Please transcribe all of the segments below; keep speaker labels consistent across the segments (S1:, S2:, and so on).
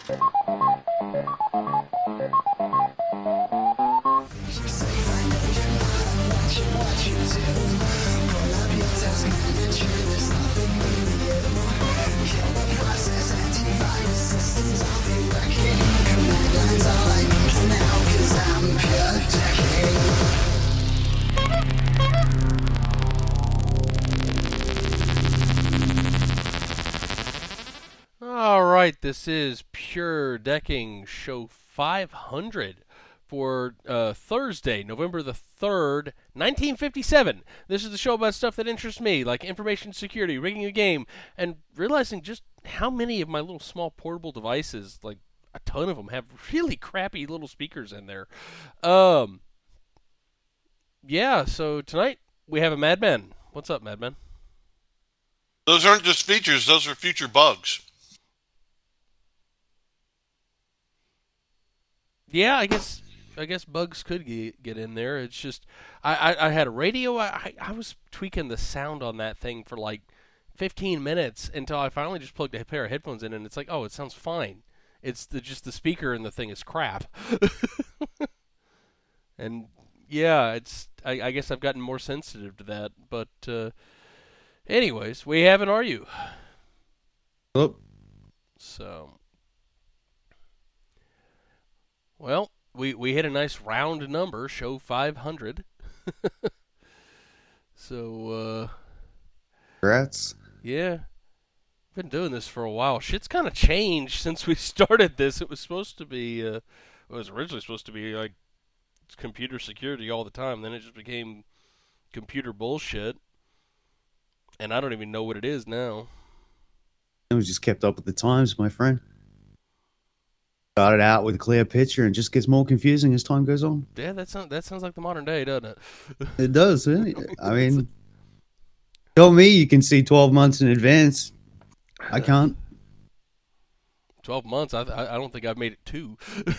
S1: Alright, this is Pure Decking Show 500 for Thursday, November the 3rd, 1957. This is the show about stuff that interests me, like information security, rigging a game, and realizing just how many of my little small portable devices, like a ton of them, have really crappy little speakers in there. Yeah, so tonight we have a Madman. What's up, Madman?
S2: Those aren't just features, those are future bugs.
S1: Yeah, I guess bugs could get in there. It's just I had a radio. I was tweaking the sound on that thing for like 15 minutes until I finally just plugged a pair of headphones in, and it's like, oh, it sounds fine. It's just the speaker and the thing is crap. And yeah, I guess I've gotten more sensitive to that. But anyways, we haven't, are you?
S3: Oh.
S1: So. Well, we hit a nice round number, show 500. So,
S3: Congrats.
S1: Yeah. Been doing this for a while. Shit's kind of changed since we started this. It was supposed to be, it was originally supposed to be like computer security all the time. Then it just became computer bullshit. And I don't even know what it is now.
S3: It was just kept up with the times, my friend. Started out with a clear picture and just gets more confusing as time goes on.
S1: Yeah, that sounds like the modern day, doesn't it?
S3: It does, doesn't it? I mean, tell me you can see 12 months in advance. I can't.
S1: 12 months? I don't think I've made it 2.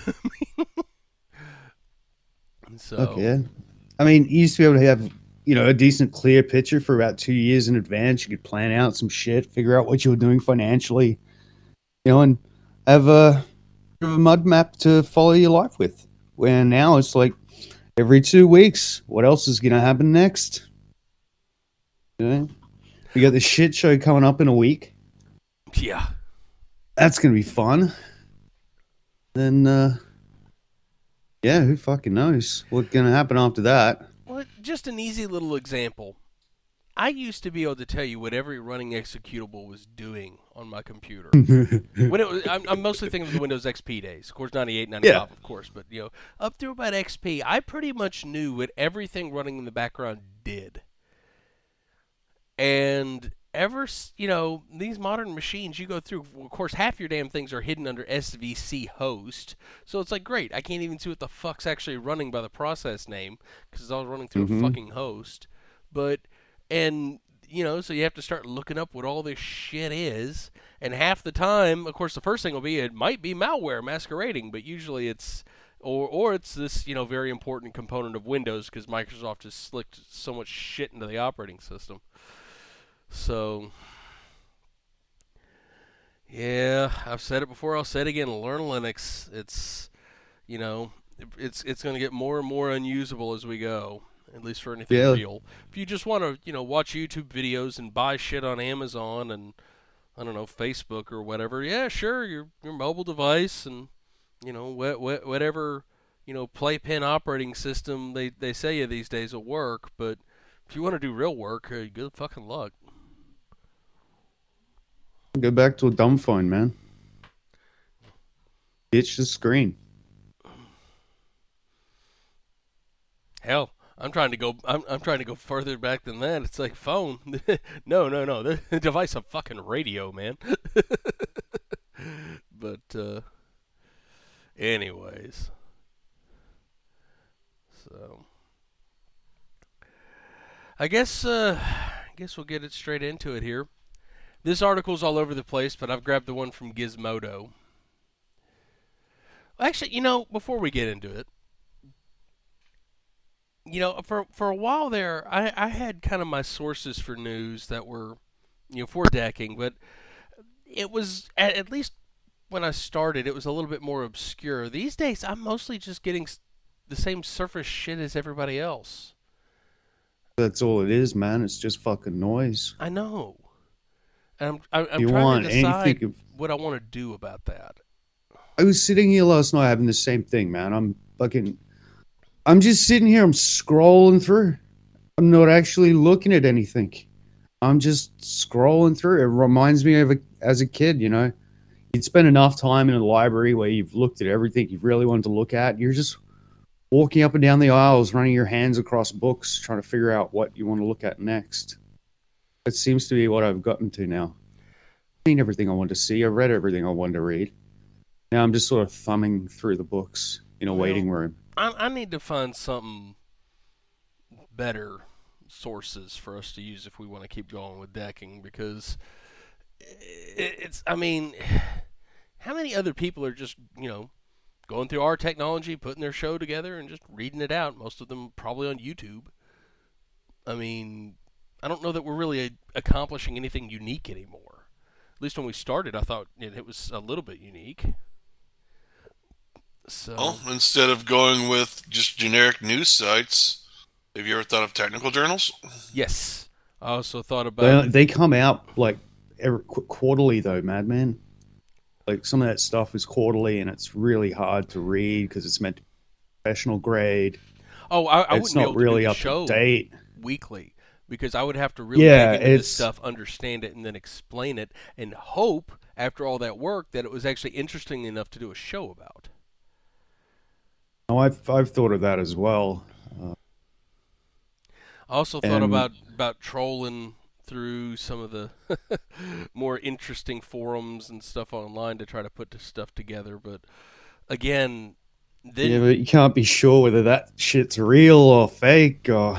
S1: So.
S3: Okay. I mean, you used to be able to have, a decent clear picture for about 2 years in advance. You could plan out some shit, figure out what you were doing financially, and have a mud map to follow your life with. Where now it's like every 2 weeks, what else is going to happen next? We got the shit show coming up in a week.
S1: Yeah.
S3: That's going to be fun. Then, who fucking knows what's going to happen after that?
S1: Well, just an easy little example. I used to be able to tell you what every running executable was doing on my computer. When it was, I'm mostly thinking of the Windows XP days. Of course, 98, 95, of course. But, up through about XP, I pretty much knew what everything running in the background did. And these modern machines you go through, of course, half your damn things are hidden under SVC host. So it's like, great, I can't even see what the fuck's actually running by the process name because it's all running through a fucking host. So you have to start looking up what all this shit is. And half the time, of course, the first thing will be, it might be malware masquerading, but usually it's, or it's this, very important component of Windows because Microsoft has slicked so much shit into the operating system. So, yeah, I've said it before, I'll say it again, learn Linux. It's going to get more and more unusable as we go. At least for anything real. If you just want to, watch YouTube videos and buy shit on Amazon and, I don't know, Facebook or whatever, yeah, sure, your mobile device and, whatever, playpen operating system they say you these days will work. But if you want to do real work, good fucking luck.
S3: Go back to a dumb phone, man. Ditch the screen.
S1: Hell. I'm trying to go further back than that. It's like phone. No. The device a fucking radio, man. But anyways. So I guess we'll get it straight into it here. This article's all over the place, but I've grabbed the one from Gizmodo. Actually, before we get into it, for a while there, I had kind of my sources for news that were, for decking, but it was at least when I started, it was a little bit more obscure. These days, I'm mostly just getting the same surface shit as everybody else.
S3: That's all it is, man. It's just fucking noise.
S1: I know. And I'm
S3: You
S1: trying
S3: want
S1: to decide
S3: anything of-
S1: what I want to do about that.
S3: I was sitting here last night having the same thing, man. I'm just sitting here. I'm scrolling through. I'm not actually looking at anything. I'm just scrolling through. It reminds me of as a kid, you know. You'd spend enough time in a library where you've looked at everything you've really wanted to look at. You're just walking up and down the aisles, running your hands across books, trying to figure out what you want to look at next. That seems to be what I've gotten to now. I've seen everything I wanted to see. I've read everything I wanted to read. Now I'm just sort of thumbing through the books in a waiting room.
S1: I need to find something better sources for us to use if we want to keep going with decking, because I mean, how many other people are just, you know, going through our technology, putting their show together and just reading it out, most of them probably on YouTube. I mean, I don't know that we're really accomplishing anything unique anymore. At least when we started, I thought it was a little bit unique. So,
S2: Well, instead of going with just generic news sites, have you ever thought of technical journals?
S1: yes. I also thought about...
S3: They come out like quarterly, though, Madman. Like, some of that stuff is quarterly, and it's really hard to read because it's meant to be professional grade.
S1: Oh, I
S3: it's
S1: wouldn't be
S3: not
S1: able to
S3: really
S1: do the
S3: up
S1: show
S3: to date.
S1: weekly, because I would have to really dig into this stuff, understand it, and then explain it, and hope, after all that work, that it was actually interesting enough to do a show about.
S3: No, I've thought of that as well.
S1: I also thought about trolling through some of the more interesting forums and stuff online to try to put this stuff together, but again,
S3: yeah, but you can't be sure whether that shit's real or fake or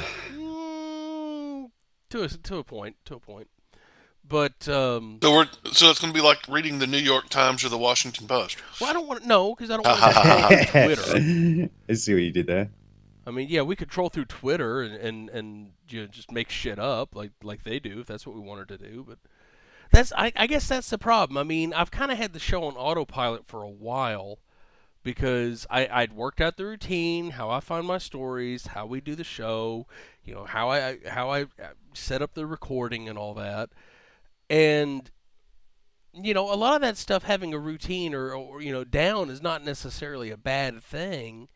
S1: to a point. But
S2: So it's going to be like reading the New York Times or the Washington Post.
S1: Well, I don't want to know, because I don't want to troll Twitter.
S3: I see what you did there.
S1: I mean, yeah, we could troll through Twitter and you know, just make shit up like they do if that's what we wanted to do. But I guess that's the problem. I mean, I've kind of had the show on autopilot for a while because I'd worked out the routine, how I find my stories, how we do the show, you know, how I set up the recording and all that. And, you know, a lot of that stuff, having a routine or you know, down is not necessarily a bad thing.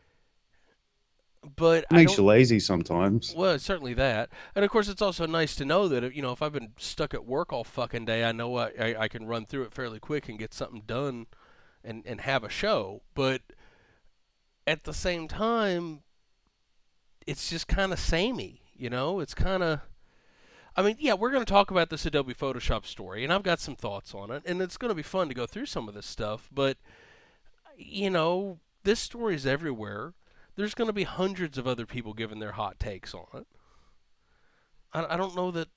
S1: But
S3: it makes you lazy sometimes.
S1: Well, it's certainly that. And, of course, it's also nice to know that, you know, if I've been stuck at work all fucking day, I know I can run through it fairly quick and get something done and have a show. But at the same time, it's just kind of samey, you know? It's kind of... I mean, yeah, we're going to talk about this Adobe Photoshop story, and I've got some thoughts on it, and it's going to be fun to go through some of this stuff, but, you know, this story is everywhere. There's going to be hundreds of other people giving their hot takes on it. I don't know that...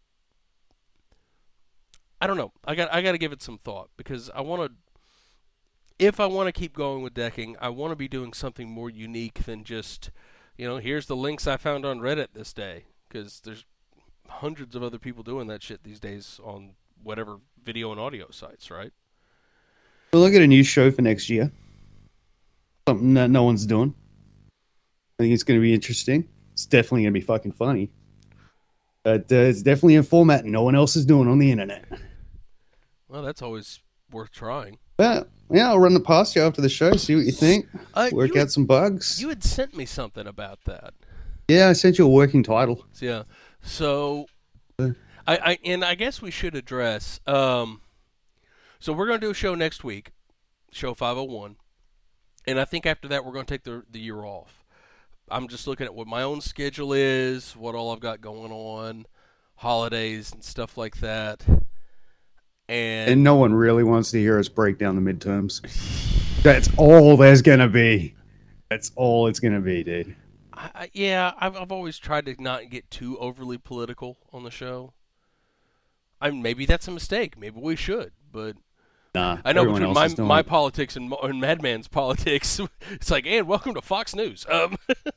S1: I don't know. I got to give it some thought, because I want to... If I want to keep going with decking, I want to be doing something more unique than just, you know, here's the links I found on Reddit this day, because there's hundreds of other people doing that shit these days on whatever video and audio sites, right?
S3: We'll look at a new show for next year. Something that no one's doing. I think it's going to be interesting. It's definitely going to be fucking funny. But it's definitely a format no one else is doing on the internet.
S1: Well, that's always worth trying.
S3: But, yeah, I'll run the past you after the show, see what you think. Work out some bugs.
S1: You had sent me something about that.
S3: Yeah, I sent you a working title.
S1: Yeah. So, I guess we should address. So we're going to do a show next week, show 501, and I think after that we're going to take the year off. I'm just looking at what my own schedule is, what all I've got going on, holidays and stuff like that, and
S3: no one really wants to hear us break down the midterms. That's all there's going to be. That's all it's going to be, dude.
S1: I've always tried to not get too overly political on the show. Maybe that's a mistake. Maybe we should, but
S3: nah.
S1: I know between my politics and Madman's politics, it's like, and welcome to Fox News. So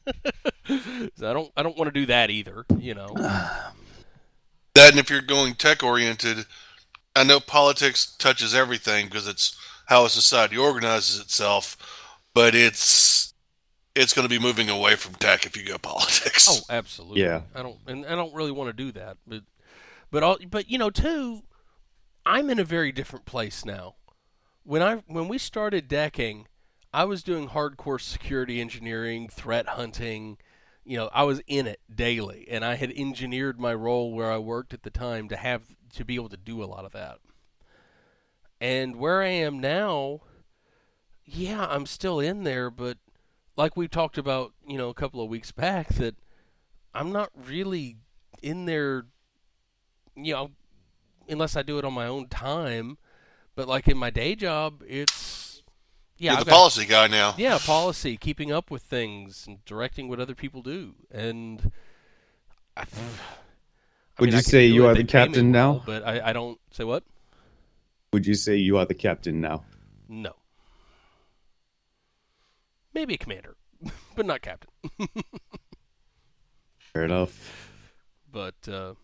S1: I don't want to do that either. You know.
S2: That, and if you're going tech oriented, I know politics touches everything because it's how a society organizes itself, but it's going to be moving away from tech if you go politics.
S1: Oh, absolutely.
S3: Yeah.
S1: I don't really want to do that, but you know, too, I'm in a very different place now. When we started decking, I was doing hardcore security engineering, threat hunting. You know, I was in it daily, and I had engineered my role where I worked at the time to be able to do a lot of that. And where I am now, yeah, I'm still in there, but like we talked about, you know, a couple of weeks back, that I'm not really in there, you know, unless I do it on my own time. But like in my day job, it's
S2: You're the policy guy now.
S1: Yeah, policy, keeping up with things and directing what other people do. And
S3: Would you say you are the captain now?
S1: But I don't say what?
S3: Would you say you are the captain now?
S1: No. Maybe a commander, but not captain.
S3: Fair enough.
S1: But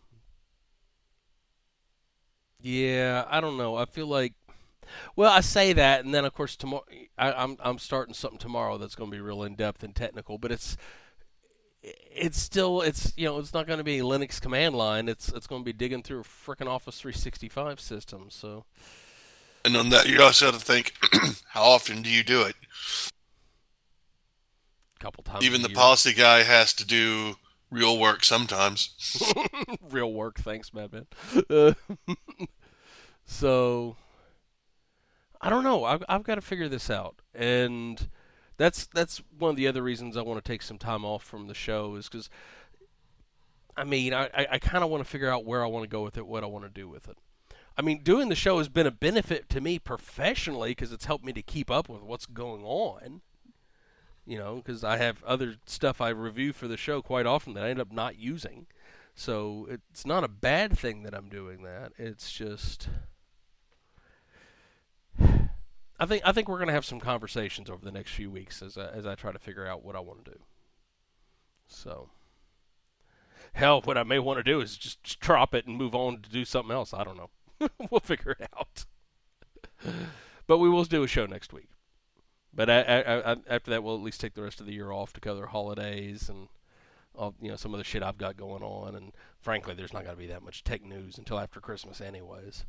S1: yeah, I don't know. I feel like, well, I say that, and then of course tomorrow I'm starting something tomorrow that's going to be real in depth and technical, but it's still, you know, it's not going to be a Linux command line. It's going to be digging through a frickin' Office 365 system. So,
S2: and on that, you also have to think, how often do you do it?
S1: A couple times.
S2: Even the policy guy has to do real work sometimes.
S1: Real work, thanks, Madman. So, I don't know. I've got to figure this out, and that's one of the other reasons I want to take some time off from the show, is because, I mean, I kind of want to figure out where I want to go with it, what I want to do with it. I mean, doing the show has been a benefit to me professionally because it's helped me to keep up with what's going on. You know, because I have other stuff I review for the show quite often that I end up not using. So it's not a bad thing that I'm doing that. It's just, I think we're going to have some conversations over the next few weeks as I try to figure out what I want to do. So, hell, what I may want to do is just drop it and move on to do something else. I don't know. We'll figure it out. But we will do a show next week. But after that, we'll at least take the rest of the year off to cover holidays and all, you know, some of the shit I've got going on. And frankly, there's not going to be that much tech news until after Christmas anyways.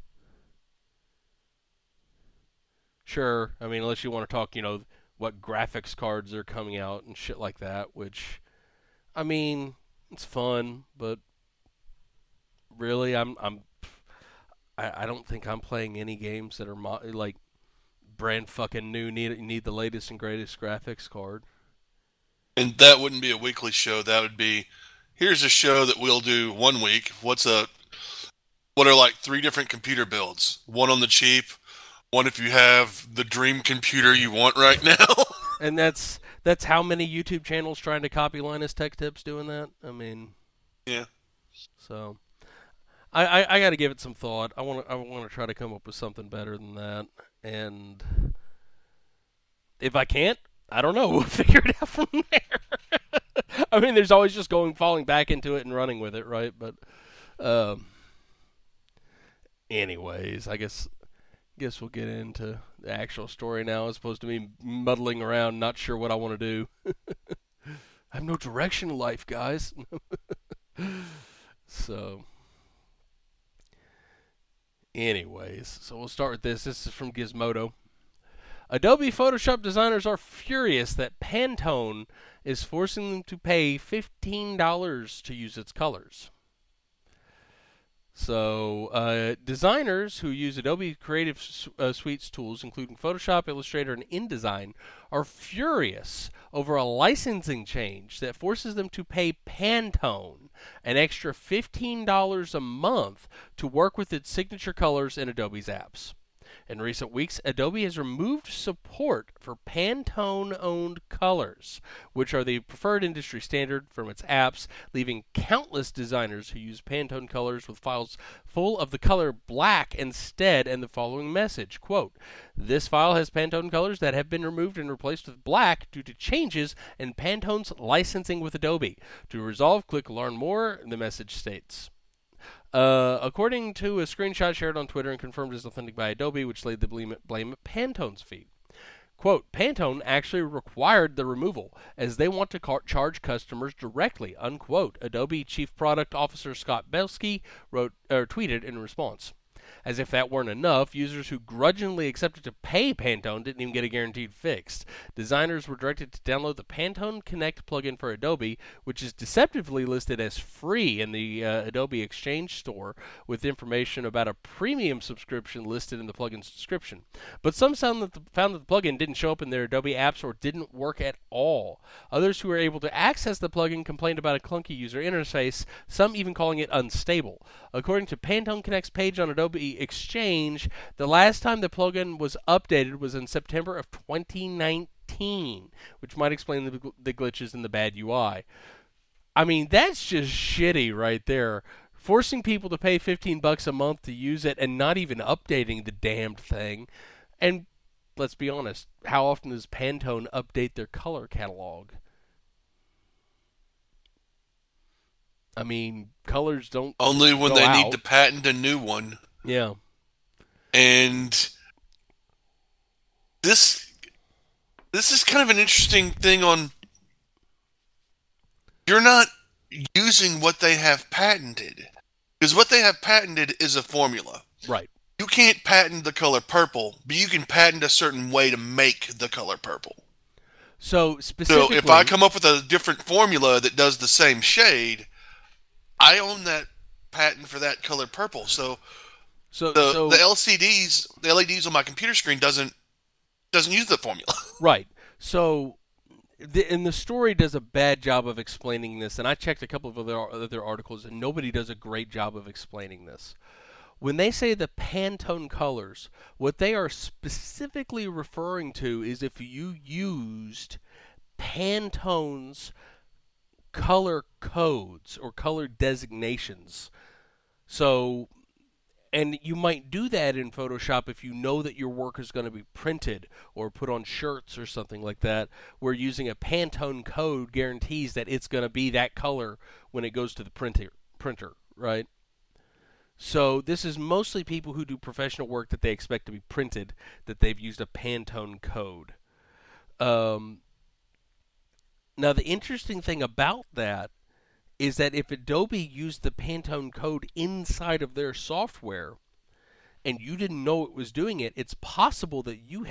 S1: Sure, I mean, unless you want to talk, you know, what graphics cards are coming out and shit like that, which, I mean, it's fun, but really, I don't think I'm playing any games that are like brand fucking new, need the latest and greatest graphics card.
S2: And that wouldn't be a weekly show. That would be, here's a show that we'll do one week. What are like 3 different computer builds? One on the cheap, one if you have the dream computer you want right now.
S1: And that's how many YouTube channels trying to copy Linus Tech Tips doing that? I mean,
S2: yeah.
S1: So I got to give it some thought. I want to try to come up with something better than that. And if I can't, I don't know. We'll figure it out from there. I mean, there's always just falling back into it and running with it, right? But, anyways, I guess we'll get into the actual story now, as opposed to me muddling around, not sure what I want to do. I have no direction in life, guys. So, anyways, so we'll start with this. This is from Gizmodo. Adobe Photoshop designers are furious that Pantone is forcing them to pay $15 to use its colors. So, designers who use Adobe Creative Suite's tools, including Photoshop, Illustrator, and InDesign, are furious over a licensing change that forces them to pay Pantone an extra $15 a month to work with its signature colors in Adobe's apps. In recent weeks, Adobe has removed support for Pantone-owned colors, which are the preferred industry standard, from its apps, leaving countless designers who use Pantone colors with files full of the color black instead, and the following message, quote, "This file has Pantone colors that have been removed and replaced with black due to changes in Pantone's licensing with Adobe. To resolve, click Learn More," the message states. according to a screenshot shared on Twitter and confirmed as authentic by Adobe, which laid the blame at Pantone's feet. Quote, Pantone actually required the removal as they want to charge customers directly, unquote, Adobe Chief Product Officer Scott Belsky tweeted in response. As if that weren't enough, users who grudgingly accepted to pay Pantone didn't even get a guaranteed fix. Designers were directed to download the Pantone Connect plugin for Adobe, which is deceptively listed as free in the Adobe Exchange store, with information about a premium subscription listed in the plugin's description. But some found that the plugin didn't show up in their Adobe apps or didn't work at all. Others who were able to access the plugin complained about a clunky user interface, some even calling it unstable. According to Pantone Connect's page on Adobe Exchange, the last time the plugin was updated was in September of 2019, which might explain the glitches in the bad UI. I mean, that's just shitty right there. Forcing people to pay $15 a month to use it and not even updating the damned thing. And let's be honest, how often does Pantone update their color catalog? I mean, colors don't
S2: only when
S1: go
S2: they
S1: out.
S2: need to patent a new one.
S1: Yeah.
S2: And this is kind of an interesting thing on, you're not using what they have patented. Because what they have patented is a formula.
S1: Right.
S2: You can't patent the color purple, but you can patent a certain way to make the color purple.
S1: So specifically,
S2: So if I come up with a different formula that does the same shade, I own that patent for that color purple. So the LCDs, the LEDs on my computer screen doesn't use the formula.
S1: Right. So the story does a bad job of explaining this, and I checked a couple of other articles, and nobody does a great job of explaining this. When they say the Pantone colors, what they are specifically referring to is if you used Pantone's color codes or color designations. So, and you might do that in Photoshop if you know that your work is going to be printed or put on shirts or something like that, where using a Pantone code guarantees that it's going to be that color when it goes to the printer, right? So this is mostly people who do professional work that they expect to be printed, that they've used a Pantone code. Now, the interesting thing about that is that if Adobe used the Pantone code inside of their software and you didn't know it was doing it, it's possible that you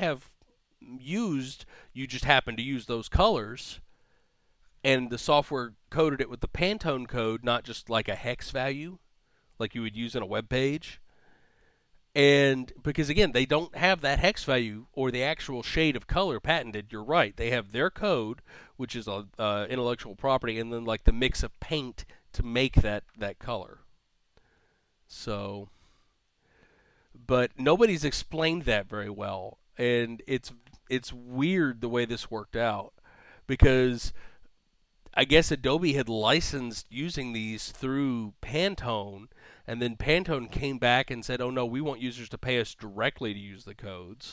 S1: just happened to use those colors and the software coded it with the Pantone code, not just like a hex value like you would use in a web page. And because, again, they don't have that hex value or the actual shade of color patented. You're right. They have their code, which is intellectual property, and then like the mix of paint to make that color. So, but nobody's explained that very well. And it's weird the way this worked out, because I guess Adobe had licensed using these through Pantone, and then Pantone came back and said, oh no, we want users to pay us directly to use the codes.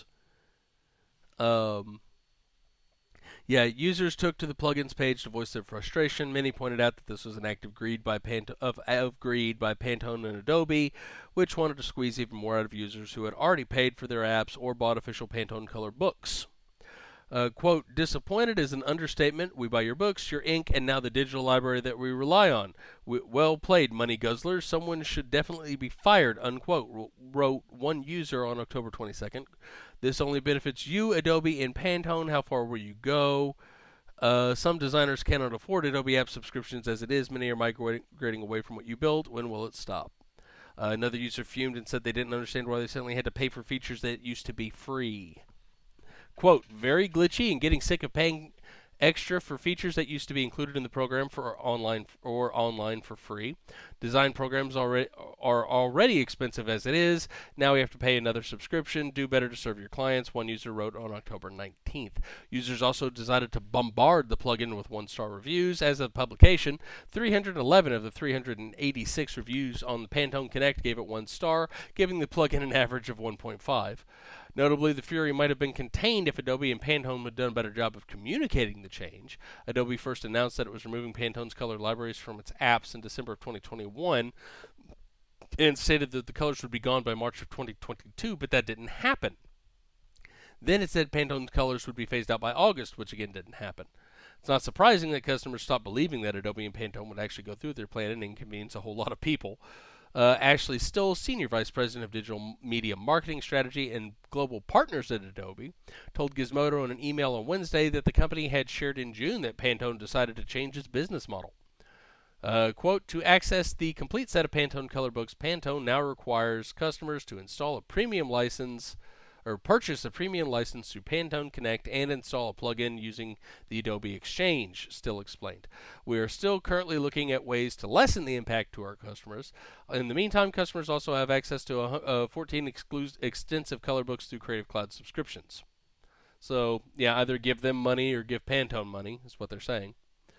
S1: Users took to the plugins page to voice their frustration. Many pointed out that this was an act of greed by Pantone and Adobe, which wanted to squeeze even more out of users who had already paid for their apps or bought official Pantone color books. Quote, disappointed is an understatement. We buy your books, your ink, and now the digital library that we rely on. Well played, money guzzlers. Someone should definitely be fired, unquote, wrote one user on October 22nd. This only benefits you, Adobe, and Pantone. How far will you go? Some designers cannot afford Adobe app subscriptions as it is. Many are migrating away from what you build. When will it stop? Another user fumed and said they didn't understand why they suddenly had to pay for features that used to be free. Quote, very glitchy and getting sick of paying extra for features that used to be included in the program for online for free. Design programs are already expensive as it is. Now we have to pay another subscription. Do better to serve your clients, one user wrote on October 19th. Users also decided to bombard the plugin with one-star reviews. As of publication, 311 of the 386 reviews on the Pantone Connect gave it 1 star, giving the plugin an average of 1.5. Notably, the fury might have been contained if Adobe and Pantone had done a better job of communicating the change. Adobe first announced that it was removing Pantone's color libraries from its apps in December of 2021, and stated that the colors would be gone by March of 2022, but that didn't happen. Then it said Pantone's colors would be phased out by August, which again didn't happen. It's not surprising that customers stopped believing that Adobe and Pantone would actually go through with their plan and inconvenience a whole lot of people. Ashley Still, Senior Vice President of Digital Media Marketing Strategy and Global Partners at Adobe, told Gizmodo in an email on Wednesday that the company had shared in June that Pantone decided to change its business model. Quote, to access the complete set of Pantone color books, Pantone now requires customers to install a premium license or purchase a premium license through Pantone Connect and install a plugin using the Adobe Exchange, Still explained. We are still currently looking at ways to lessen the impact to our customers. In the meantime, customers also have access to 14 extensive color books through Creative Cloud subscriptions. So, yeah, either give them money or give Pantone money, is what they're saying.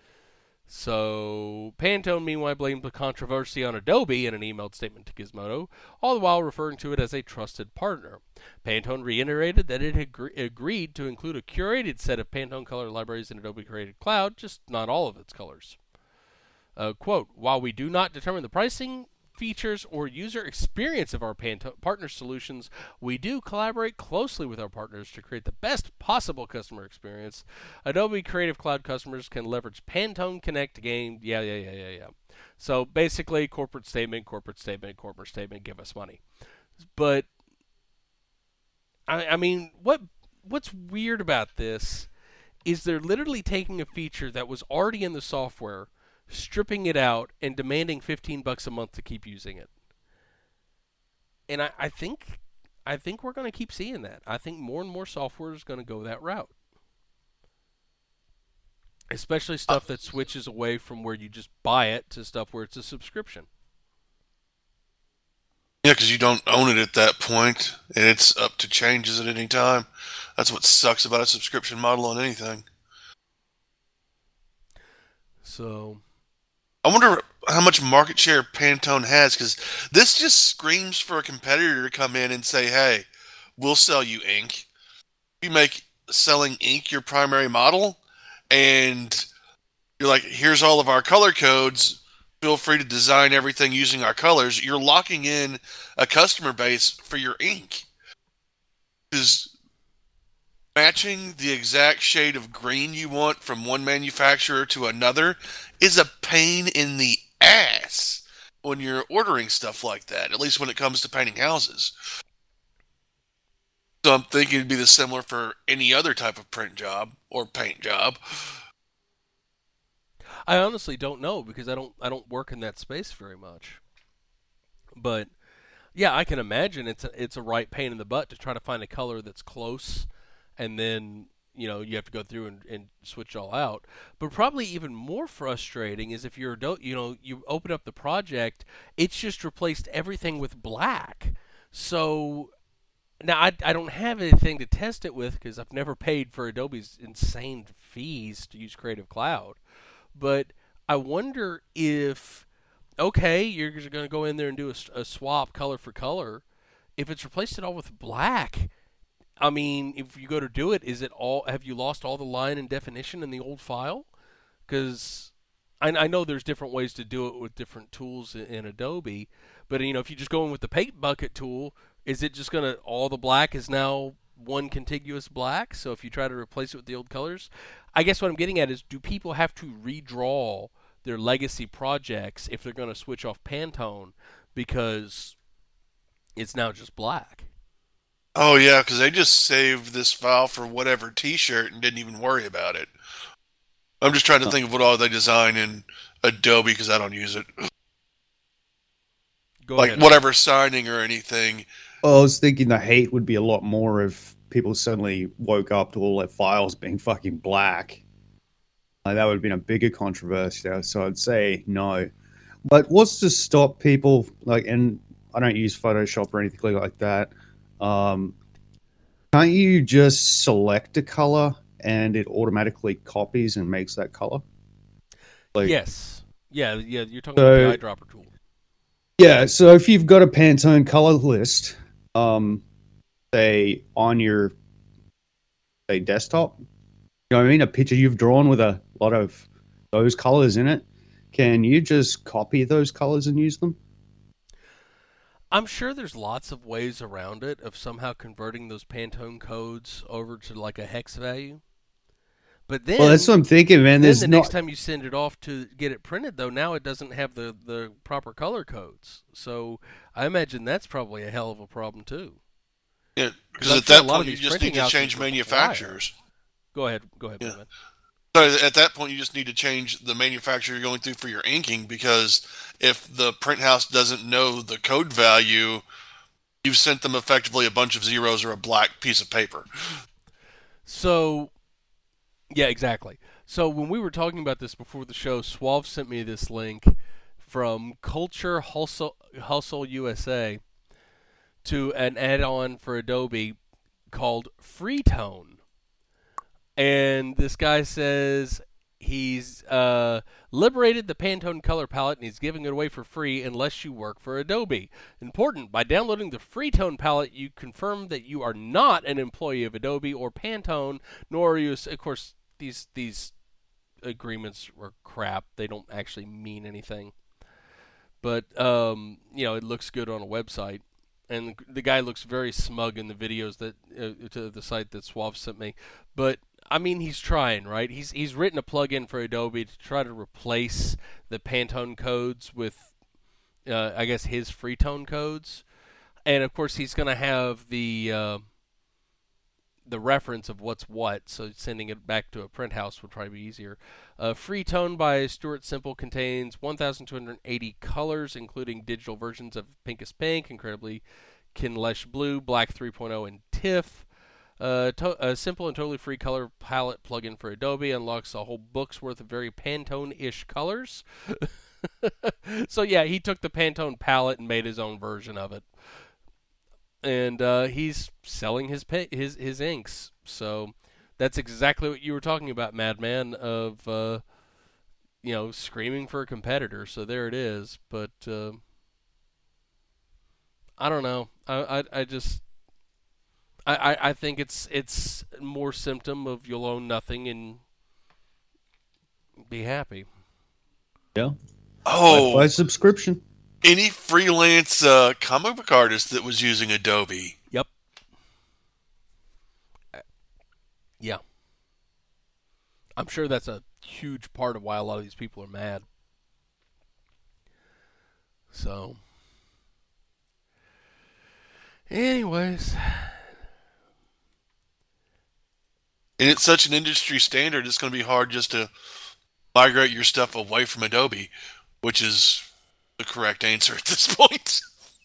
S1: So, Pantone, meanwhile, blamed the controversy on Adobe in an emailed statement to Gizmodo, all the while referring to it as a trusted partner. Pantone reiterated that it had agreed to include a curated set of Pantone color libraries in Adobe Creative Cloud, just not all of its colors. Quote, while we do not determine the pricing, features, or user experience of our partner solutions, we do collaborate closely with our partners to create the best possible customer experience. Adobe Creative Cloud customers can leverage Pantone Connect game. Yeah. So basically, corporate statement, give us money. But I mean, what's weird about this is they're literally taking a feature that was already in the software, stripping it out, and demanding $15 a month to keep using it. And I think we're going to keep seeing that. I think more and more software is going to go that route. Especially stuff that switches away from where you just buy it to stuff where it's a subscription.
S2: Yeah, because you don't own it at that point, and it's up to changes at any time. That's what sucks about a subscription model on anything.
S1: So
S2: I wonder how much market share Pantone has, because this just screams for a competitor to come in and say, hey, we'll sell you ink. You make selling ink your primary model, and you're like, here's all of our color codes. Feel free to design everything using our colors. You're locking in a customer base for your ink. Because matching the exact shade of green you want from one manufacturer to another is a pain in the ass when you're ordering stuff like that, at least when it comes to painting houses. So I'm thinking it'd be the similar for any other type of print job or paint job.
S1: I honestly don't know, because I don't work in that space very much. But yeah, I can imagine it's a right pain in the butt to try to find a color that's close, and then you have to go through and switch it all out. But probably even more frustrating is if you open up the project, it's just replaced everything with black. So now I don't have anything to test it with, because I've never paid for Adobe's insane fees to use Creative Cloud. But I wonder if, okay, you're going to go in there and do a swap color for color. If it's replaced it all with black, I mean, if you go to do it, have you lost all the line and definition in the old file? Because I know there's different ways to do it with different tools in Adobe. But, if you just go in with the paint bucket tool, is it just going to, all the black is now one contiguous black? So if you try to replace it with the old colors, I guess what I'm getting at is, do people have to redraw their legacy projects if they're going to switch off Pantone because it's now just black?
S2: Oh yeah, because they just saved this file for whatever T-shirt and didn't even worry about it. I'm just trying to think of what all they design in Adobe, because I don't use it.
S1: Go ahead.
S2: Whatever signing or anything.
S3: Well, I was thinking the hate would be a lot more if people suddenly woke up to all their files being fucking black. That would have been a bigger controversy, so I'd say no. But what's to stop people, and I don't use Photoshop or anything like that, can't you just select a color and it automatically copies and makes that color?
S1: Yes. Yeah, you're talking about the eyedropper tool.
S3: Yeah, so if you've got a Pantone color list, say on your desktop, you know what I mean, a picture you've drawn with a lot of those colors in it, can you just copy those colors and use them?
S1: I'm sure there's lots of ways around it of somehow converting those Pantone codes over to like a hex value. But then,
S3: Well, that's what I'm thinking, man.
S1: then
S3: There's
S1: the
S3: not.
S1: next time you send it off to get it printed, though, now it doesn't have the proper color codes. So I imagine that's probably a hell of a problem too.
S2: Yeah, because
S1: I'm
S2: at
S1: sure a
S2: that
S1: lot of
S2: point you
S1: these
S2: just need
S1: printing
S2: to change
S1: houses require it.
S2: manufacturers.
S1: Go ahead,
S2: Yeah.
S1: man.
S2: So at that point, you just need to change the manufacturer you're going through for your inking, because if the print house doesn't know the code value, you've sent them effectively a bunch of zeros or a black piece of paper.
S1: So, yeah, exactly. So when we were talking about this before the show, Suave sent me this link from Culture Hustle USA to an add-on for Adobe called Freetone. And this guy says he's liberated the Pantone color palette and he's giving it away for free unless you work for Adobe. Important, by downloading the Freetone palette, you confirm that you are not an employee of Adobe or Pantone, nor are you, of course, these agreements are crap. They don't actually mean anything. But, it looks good on a website. And the guy looks very smug in the videos that to the site that Suave sent me. But I mean, he's trying, right? He's written a plugin for Adobe to try to replace the Pantone codes with, I guess, his Freetone codes. And of course, he's going to have the reference of what's what, so sending it back to a print house would probably be easier. Freetone by Stuart Simple contains 1,280 colors, including digital versions of Pinkest Pink, Incredibly Kinlesh Blue, Black 3.0, and TIFF. A simple and totally free color palette plugin for Adobe unlocks a whole book's worth of very Pantone-ish colors. So yeah, he took the Pantone palette and made his own version of it. And he's selling his inks. So that's exactly what you were talking about, Madman, of screaming for a competitor. So there it is. But I don't know. I think it's more symptom of you'll own nothing and be happy.
S3: Yeah.
S2: Oh,
S3: By subscription.
S2: any freelance comic book artist that was using Adobe.
S1: Yep. Yeah. I'm sure that's a huge part of why a lot of these people are mad. So, anyways.
S2: And it's such an industry standard, it's going to be hard just to migrate your stuff away from Adobe, which is the correct answer at this point.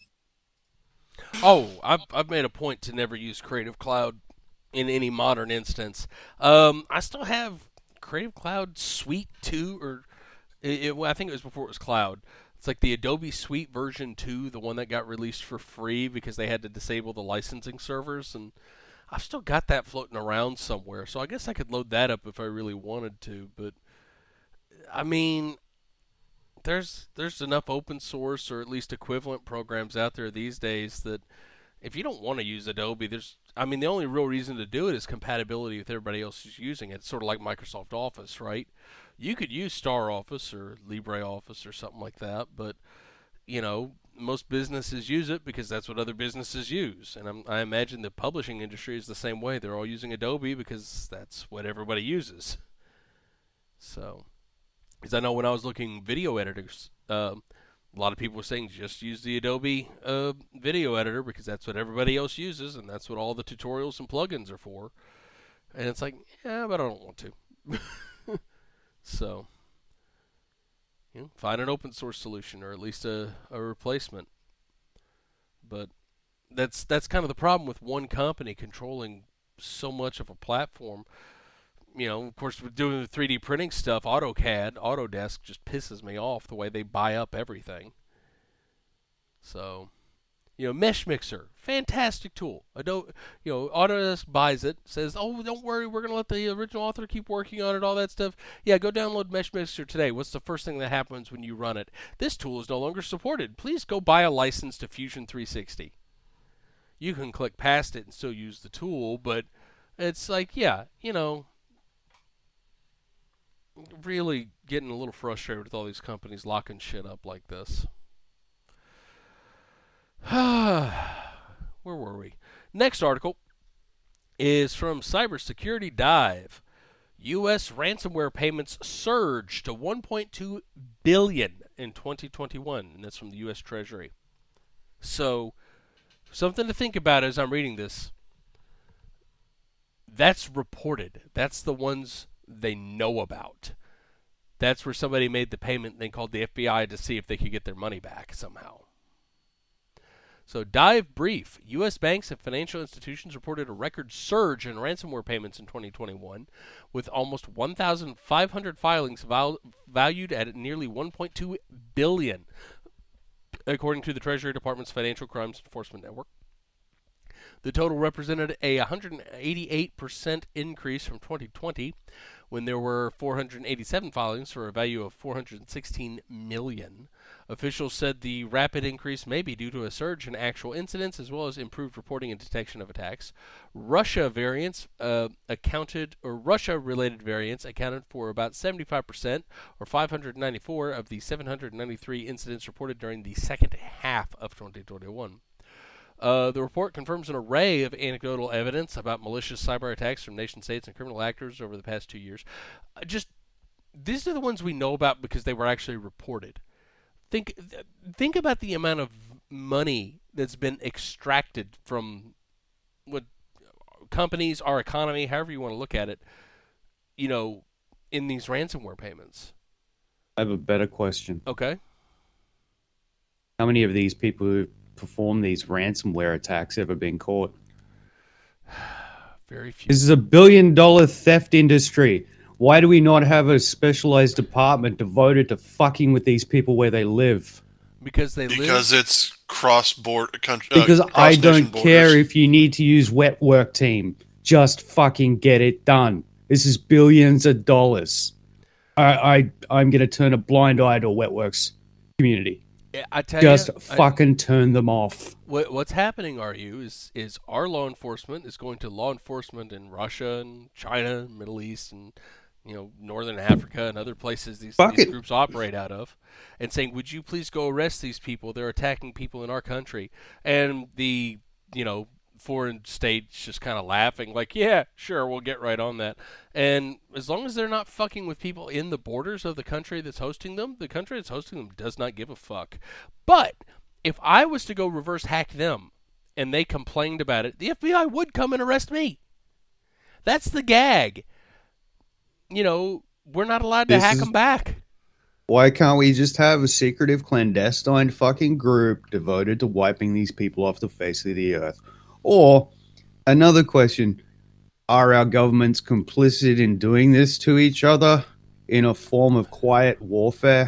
S1: Oh, I've made a point to never use Creative Cloud in any modern instance. I still have Creative Cloud Suite 2, or I think it was before it was Cloud. It's like the Adobe Suite version 2, the one that got released for free because they had to disable the licensing servers, and I've still got that floating around somewhere, so I guess I could load that up if I really wanted to. But I mean, there's enough open source or at least equivalent programs out there these days that if you don't want to use Adobe, the only real reason to do it is compatibility with everybody else who's using it. It's sort of like Microsoft Office, right? You could use Star Office or LibreOffice or something like that, but most businesses use it because that's what other businesses use. And I imagine the publishing industry is the same way. They're all using Adobe because that's what everybody uses. So, because I know when I was looking video editors, a lot of people were saying just use the Adobe video editor because that's what everybody else uses and that's what all the tutorials and plugins are for. And it's like, yeah, but I don't want to. So, find an open source solution or at least a replacement. But that's kind of the problem with one company controlling so much of a platform. Of course, with doing the 3D printing stuff, Autodesk just pisses me off the way they buy up everything. So, Mesh Mixer, fantastic tool. Autodesk buys it, says, "Oh, don't worry, we're gonna let the original author keep working on it, all that stuff." Yeah, go download Mesh Mixer today. What's the first thing that happens when you run it? This tool is no longer supported. Please go buy a license to Fusion 360. You can click past it and still use the tool, but it's like, really getting a little frustrated with all these companies locking shit up like this. Where were we? Next article is from Cybersecurity Dive. U.S. ransomware payments surged to $1.2 billion in 2021, and that's from the U.S. Treasury. So, something to think about as I'm reading this. That's reported. That's the ones they know about. That's where somebody made the payment and they called the FBI to see if they could get their money back somehow. So, dive brief. U.S. banks and financial institutions reported a record surge in ransomware payments in 2021, with almost 1,500 filings valued at nearly $1.2 billion, according to the Treasury Department's Financial Crimes Enforcement Network. The total represented a 188% increase from 2020, when there were 487 filings for a value of $416 million. Officials said the rapid increase may be due to a surge in actual incidents as well as improved reporting and detection of attacks. Russia-related variants accounted for about 75%, or 594 of the 793 incidents reported during the second half of 2021. The report confirms an array of anecdotal evidence about malicious cyber attacks from nation states and criminal actors over the past 2 years. These are the ones we know about because they were actually reported. Think about the amount of money that's been extracted from what companies, our economy, however you want to look at it, in these ransomware payments.
S3: I have a better question.
S1: Okay.
S3: How many of these people who perform these ransomware attacks ever been caught?
S1: Very few.
S3: This is a $1 billion theft industry. Why do we not have a specialized department devoted to fucking with these people where they live?
S2: Because it's cross-border country.
S3: Because I don't
S2: borders.
S3: care if you need to use wet work team. Just fucking get it done. This is billions of dollars. I'm going to turn a blind eye to a wet works community.
S1: I tell
S3: Just
S1: you,
S3: fucking turn them off.
S1: What's happening, is our law enforcement is going to law enforcement in Russia and China, Middle East, and Northern Africa and other places these groups operate out of, and saying, "Would you please go arrest these people? They're attacking people in our country." And the foreign states just kind of laughing, like, "Yeah, sure, we'll get right on that." And as long as they're not fucking with people in the borders of the country that's hosting them, the country that's hosting them does not give a fuck. But if I was to go reverse hack them and they complained about it, the FBI would come and arrest me. That's the gag. We're not allowed to hack them back.
S3: Why can't we just have a secretive, clandestine fucking group devoted to wiping these people off the face of the earth? Or, another question, are our governments complicit in doing this to each other in a form of quiet warfare?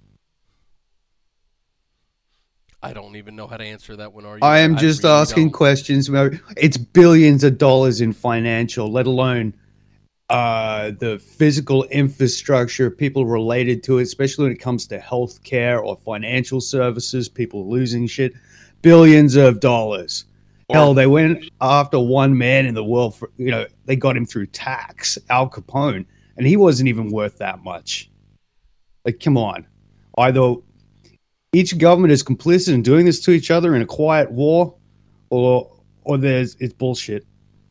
S1: I don't even know how to answer that one.
S3: I am just really asking questions. It's billions of dollars in financial, let alone the physical infrastructure, people related to it, especially when it comes to healthcare or financial services, people losing shit. Billions of dollars. Hell, they went after one man in the world for, they got him through tax, Al Capone, and he wasn't even worth that much. Like, come on. Either each government is complicit in doing this to each other in a quiet war, or it's bullshit.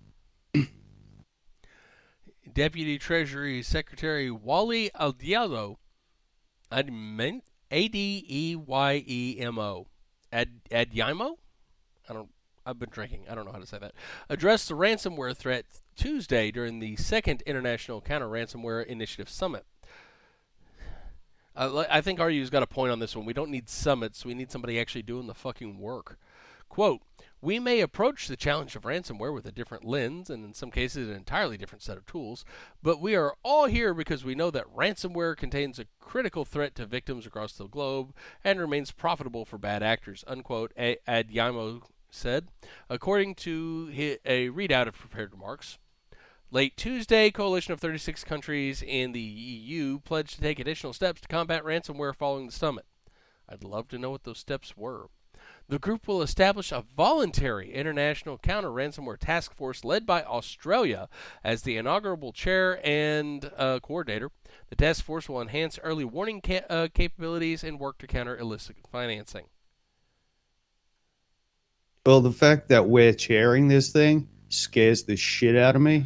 S1: Deputy Treasury Secretary Wally Adeyemo, Adeyemo, Adeyemo? I've been drinking. I don't know how to say that. Addressed the ransomware threat Tuesday during the second International Counter-Ransomware Initiative Summit. I think RU's got a point on this one. We don't need summits. We need somebody actually doing the fucking work. Quote, "We may approach the challenge of ransomware with a different lens, and in some cases an entirely different set of tools, but we are all here because we know that ransomware contains a critical threat to victims across the globe and remains profitable for bad actors," unquote, Adeyemo said, according to a readout of prepared remarks. Late Tuesday, a coalition of 36 countries in the EU pledged to take additional steps to combat ransomware following the summit. I'd love to know what those steps were. The group will establish a voluntary international counter-ransomware task force led by Australia as the inaugural chair and coordinator. The task force will enhance early warning capabilities and work to counter illicit financing.
S3: Well, the fact that we're chairing this thing scares the shit out of me.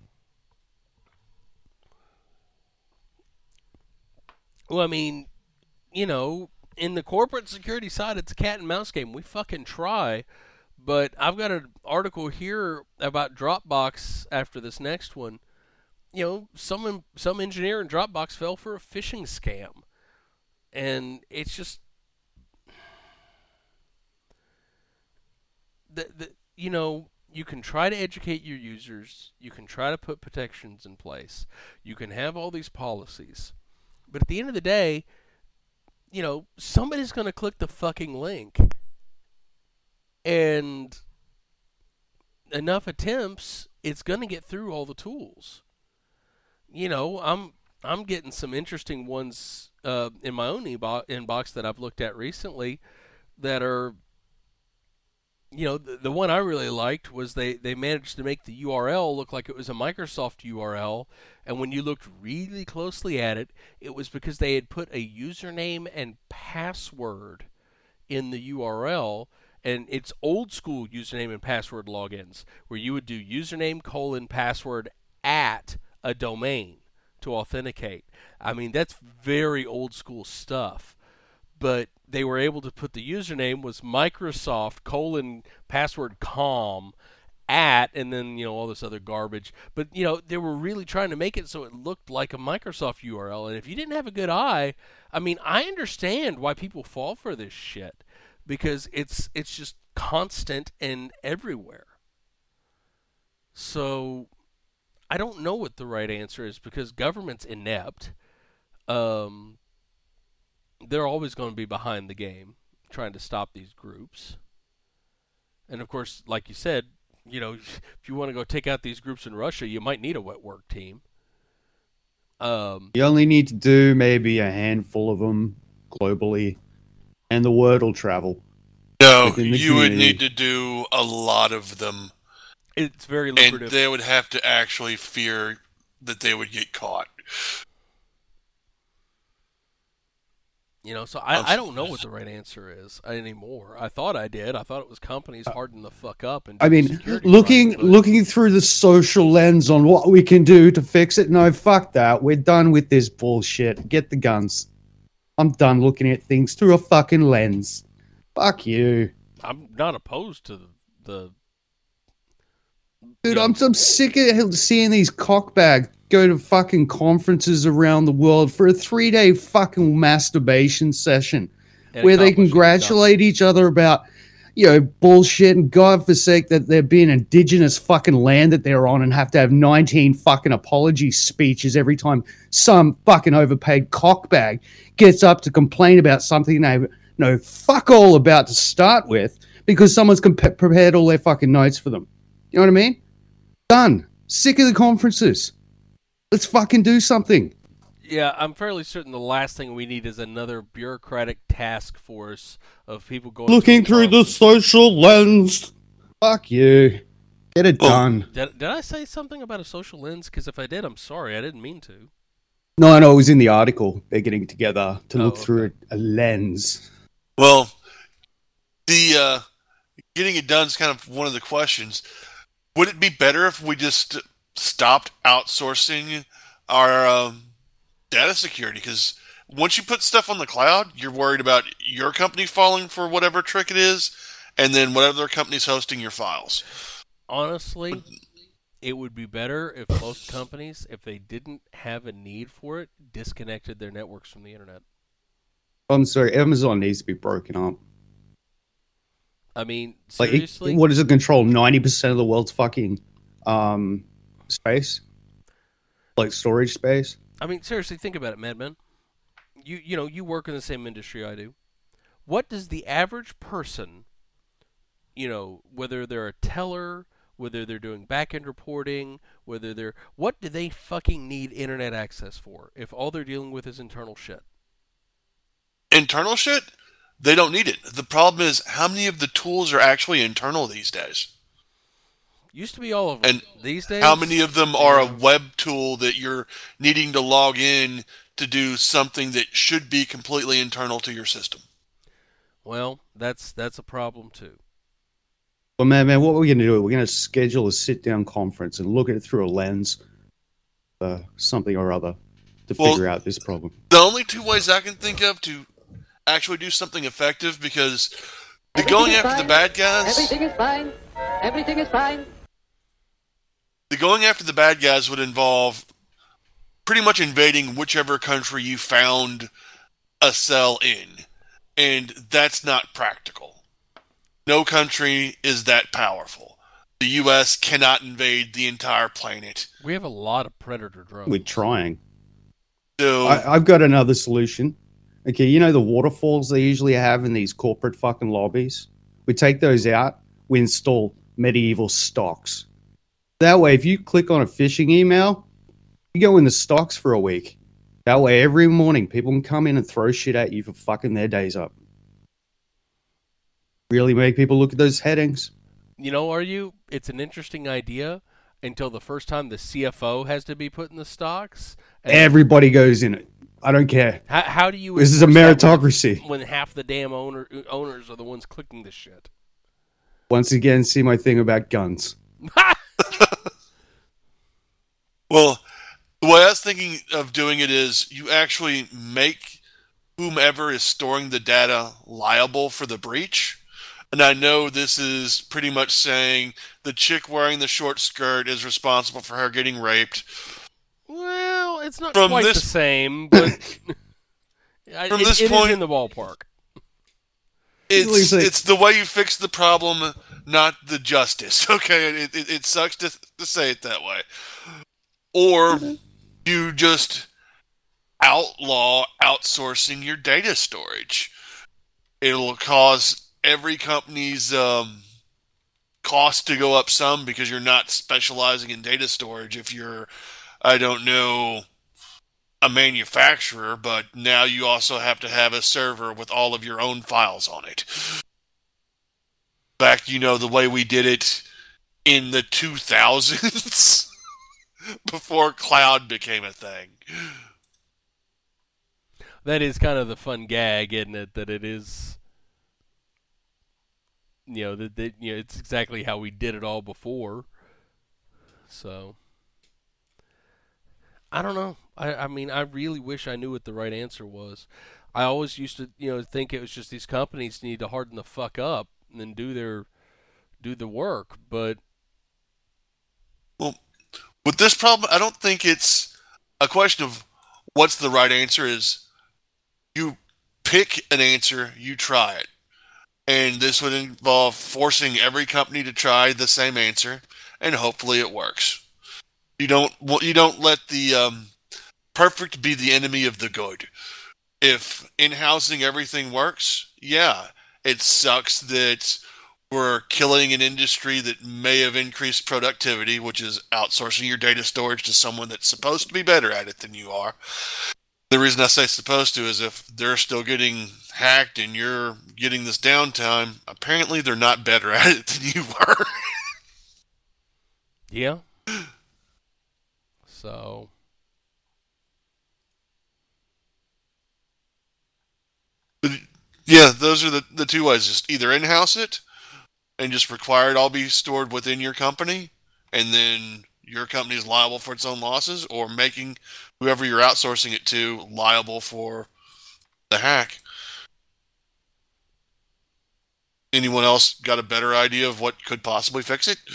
S1: Well, I mean, in the corporate security side, it's a cat and mouse game. We fucking try. But I've got an article here about Dropbox after this next one. Some engineer in Dropbox fell for a phishing scam. And it's just you can try to educate your users, you can try to put protections in place, you can have all these policies. But at the end of the day, somebody's going to click the fucking link. And enough attempts, it's going to get through all the tools. I'm getting some interesting ones in my own inbox that I've looked at recently that are, the one I really liked was they managed to make the URL look like it was a Microsoft URL, and when you looked really closely at it, it was because they had put a username and password in the URL. And it's old school username and password logins where you would do username : password at a domain to authenticate. I mean, that's very old school stuff. But they were able to put the username was Microsoft : password com at, and then, all this other garbage. But, they were really trying to make it so it looked like a Microsoft URL. And if you didn't have a good eye, I mean, I understand why people fall for this shit. Because it's just constant and everywhere. So I don't know what the right answer is because government's inept. They're always going to be behind the game trying to stop these groups. And of course, like you said, if you want to go take out these groups in Russia, you might need a wet work team.
S3: You only need to do maybe a handful of them globally. And the word will travel.
S2: No, you would need to do a lot of them.
S1: It's very lucrative.
S2: And they would have to actually fear that they would get caught.
S1: So I don't know what the right answer is anymore. I thought I did. I thought it was companies harden the fuck up. And
S3: looking through the social lens on what we can do to fix it. No, fuck that. We're done with this bullshit. Get the guns. I'm done looking at things through a fucking lens. Fuck you.
S1: I'm not opposed to the...
S3: Dude, I'm sick of seeing these cockbags go to fucking conferences around the world for a 3-day fucking masturbation session where they congratulate each other about, bullshit, and God forsake that they're being indigenous fucking land that they're on and have to have 19 fucking apology speeches every time some fucking overpaid cockbag gets up to complain about something they know fuck all about to start with because someone's prepared all their fucking notes for them. You know what I mean? Done. Sick of the conferences. Let's fucking do something.
S1: Yeah, I'm fairly certain the last thing we need is another bureaucratic task force of people going
S3: looking through the social lens. Fuck you. Get it done.
S1: Did I say something about a social lens? Because if I did, I'm sorry. I didn't mean to.
S3: No, it was in the article. They're getting together to look through a lens.
S2: Well, the getting it done is kind of one of the questions. Would it be better if we just stopped outsourcing our data security? Because once you put stuff on the cloud, you're worried about your company falling for whatever trick it is, and then whatever company's hosting your files.
S1: Honestly, it would be better if most companies, if they didn't have a need for it, disconnected their networks from the internet.
S3: I'm sorry, Amazon needs to be broken up.
S1: I mean, seriously?
S3: What does it control? 90% of the world's fucking space? Like storage space?
S1: I mean, seriously, think about it, Madman. You work in the same industry I do. What does the average person, whether they're a teller, whether they're doing back-end reporting, what do they fucking need internet access for if all they're dealing with is internal shit?
S2: Internal shit? They don't need it. The problem is how many of the tools are actually internal these days?
S1: Used to be all of them.
S2: And
S1: these days,
S2: how many of them are a web tool that you're needing to log in to do something that should be completely internal to your system?
S1: Well, that's a problem too.
S3: But man, what we're going to do? We're going to schedule a sit-down conference and look at it through a lens, something or other, to figure out this problem.
S2: The only two ways I can think of to actually do something effective, because the going after the bad guys...
S4: Everything is fine. Everything is fine.
S2: The going after the bad guys would involve pretty much invading whichever country you found a cell in. And that's not practical. No country is that powerful. The U.S. cannot invade the entire planet.
S1: We have a lot of Predator drones.
S3: We're trying.
S2: So
S3: I've got another solution. Okay, you know the waterfalls they usually have in these corporate fucking lobbies? We take those out, we install medieval stocks. That way, if you click on a phishing email, you go in the stocks for a week. That way, every morning, people can come in and throw shit at you for fucking their days up. Really make people look at those headings.
S1: You know, it's an interesting idea until the first time the CFO has to be put in the stocks.
S3: Everybody goes in it. I don't care.
S1: How do you...
S3: This is a meritocracy.
S1: When half the damn owners are the ones clicking this shit.
S3: Once again, see my thing about guns.
S2: Well, the way I was thinking of doing it is you actually make whomever is storing the data liable for the breach. And I know this is pretty much saying the chick wearing the short skirt is responsible for her getting raped.
S1: Well, it's not quite the same, but it is in the ballpark.
S2: It's the way you fix the problem, not the justice. Okay, it sucks to say it that way. Or you just outlaw outsourcing your data storage. It'll cause every company's cost to go up some because you're not specializing in data storage. If you're, I don't know, a manufacturer, but now you also have to have a server with all of your own files on it. Back, the way we did it in the 2000s before cloud became a thing.
S1: That is kind of the fun gag, isn't it? That it is, it's exactly how we did it all before. So, I don't know. I mean, I really wish I knew what the right answer was. I always used to, think it was just these companies need to harden the fuck up and then do the work. But
S2: well, with this problem, I don't think it's a question of what's the right answer. Is you pick an answer, you try it, and this would involve forcing every company to try the same answer, and hopefully it works. You don't let the perfect be the enemy of the good. If in-housing everything works, yeah, it sucks that we're killing an industry that may have increased productivity, which is outsourcing your data storage to someone that's supposed to be better at it than you are. The reason I say supposed to is if they're still getting hacked and you're getting this downtime, apparently they're not better at it than you were.
S1: Yeah. So,
S2: yeah, those are the two ways. Just either in-house it and just require it all be stored within your company, and then your company is liable for its own losses, or making whoever you're outsourcing it to liable for the hack. Anyone else got a better idea of what could possibly fix it?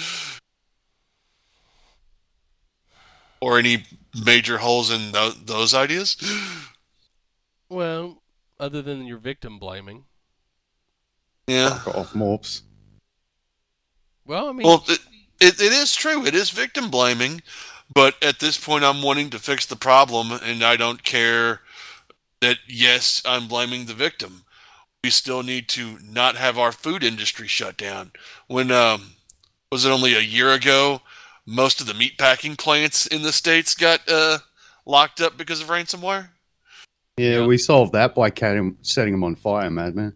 S2: Or any major holes in those ideas?
S1: Well, other than your victim blaming.
S2: Yeah.
S3: Fuck off, Morps.
S1: Well, I mean...
S2: Well, it is true. It is victim blaming. But at this point, I'm wanting to fix the problem, and I don't care that, yes, I'm blaming the victim. We still need to not have our food industry shut down. When, was it only a year ago, most of the meatpacking plants in the States got locked up because of ransomware?
S3: Yeah, we solved that by setting them on fire, madman.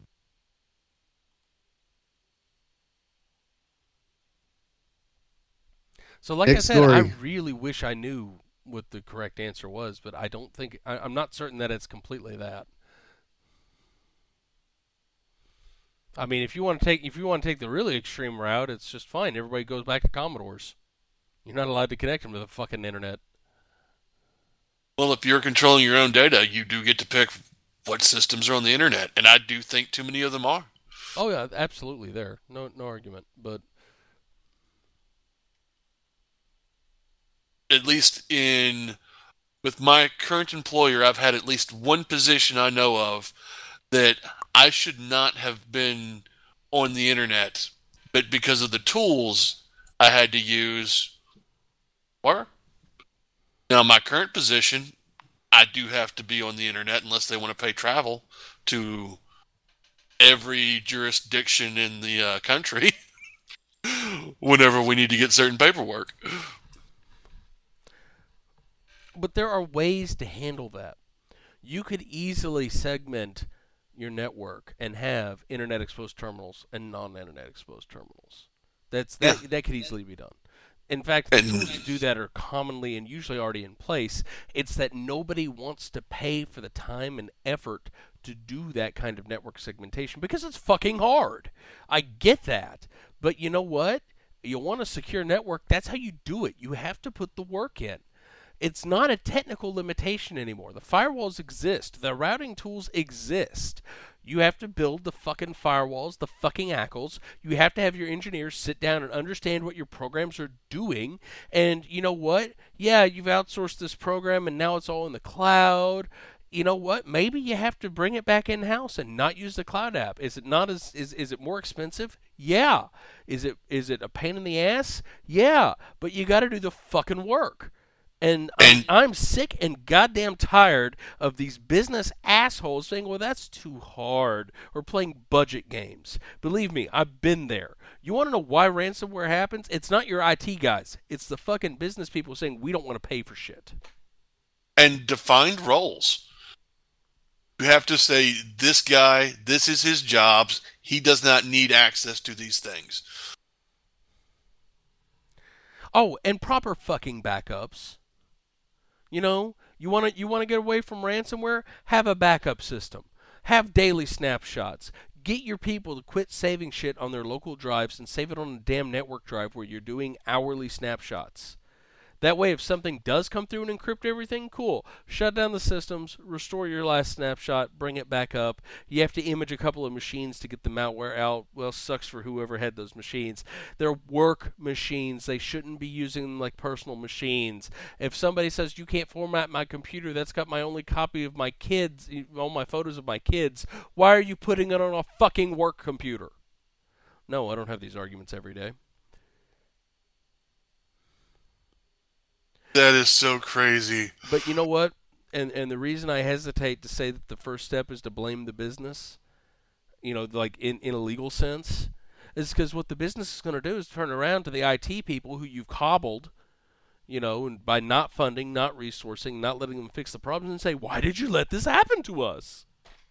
S1: So, like I said, I really wish I knew what the correct answer was, but I don't think... I'm not certain that it's completely that. I mean, if you want to take the really extreme route, it's just fine. Everybody goes back to Commodores. You're not allowed to connect them to the fucking internet.
S2: Well, if you're controlling your own data, you do get to pick what systems are on the internet, and I do think too many of them are.
S1: Oh yeah, absolutely. There, no argument. But
S2: at least with my current employer, I've had at least one position I know of that I should not have been on the internet, but because of the tools I had to use, were. Now, my current position, I do have to be on the internet unless they want to pay travel to every jurisdiction in the country whenever we need to get certain paperwork.
S1: But there are ways to handle that. You could easily segment your network and have internet exposed terminals and non-internet exposed terminals. That could easily be done. In fact, the tools to do that are commonly and usually already in place. It's that nobody wants to pay for the time and effort to do that kind of network segmentation because it's fucking hard. I get that. But you know what? You want a secure network, that's how you do it. You have to put the work in. It's not a technical limitation anymore. The firewalls exist. The routing tools exist. You have to build the fucking firewalls, the fucking ACLs. You have to have your engineers sit down and understand what your programs are doing. And you know what? Yeah, you've outsourced this program and now it's all in the cloud. You know what? Maybe you have to bring it back in-house and not use the cloud app. Is it not is it more expensive? Yeah. Is it a pain in the ass? Yeah. But you got to do the fucking work. And I'm sick and goddamn tired of these business assholes saying, well, that's too hard, or playing budget games. Believe me, I've been there. You want to know why ransomware happens? It's not your IT guys. It's the fucking business people saying, we don't want to pay for shit.
S2: And defined roles. You have to say, this guy, this is his jobs. He does not need access to these things.
S1: Oh, and proper fucking backups. You know, you want to get away from ransomware? Have a backup system. Have daily snapshots. Get your people to quit saving shit on their local drives and save it on a damn network drive where you're doing hourly snapshots. That way, if something does come through and encrypt everything, cool. Shut down the systems, restore your last snapshot, bring it back up. You have to image a couple of machines to get the malware out. Well, sucks for whoever had those machines. They're work machines. They shouldn't be using them like personal machines. If somebody says, you can't format my computer, that's got my only copy of my kids, all my photos of my kids, why are you putting it on a fucking work computer? No, I don't have these arguments every day.
S2: That is so crazy.
S1: But you know what? And the reason I hesitate to say that the first step is to blame the business, you know, like in a legal sense, is because what the business is going to do is turn around to the IT people who you've cobbled, you know, and by not funding, not resourcing, not letting them fix the problems, and say, why did you let this happen to us?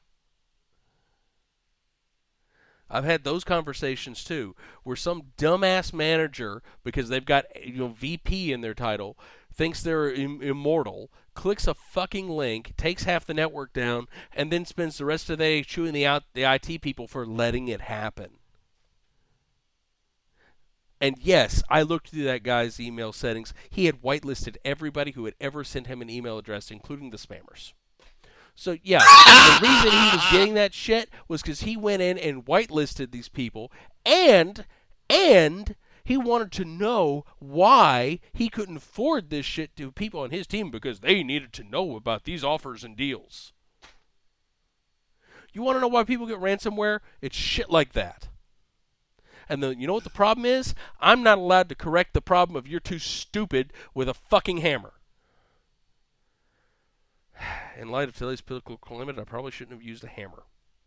S1: I've had those conversations too, where some dumbass manager, because they've got VP in their title, thinks they're immortal, clicks a fucking link, takes half the network down, and then spends the rest of the day chewing the IT people for letting it happen. And yes, I looked through that guy's email settings. He had whitelisted everybody who had ever sent him an email address, including the spammers. So, yeah, the reason he was getting that shit was because he went in and whitelisted these people, and he wanted to know why he couldn't forward this shit to people on his team because they needed to know about these offers and deals. You want to know why people get ransomware? It's shit like that. And you know what the problem is? I'm not allowed to correct the problem of you're too stupid with a fucking hammer. In light of today's political climate, I probably shouldn't have used a hammer.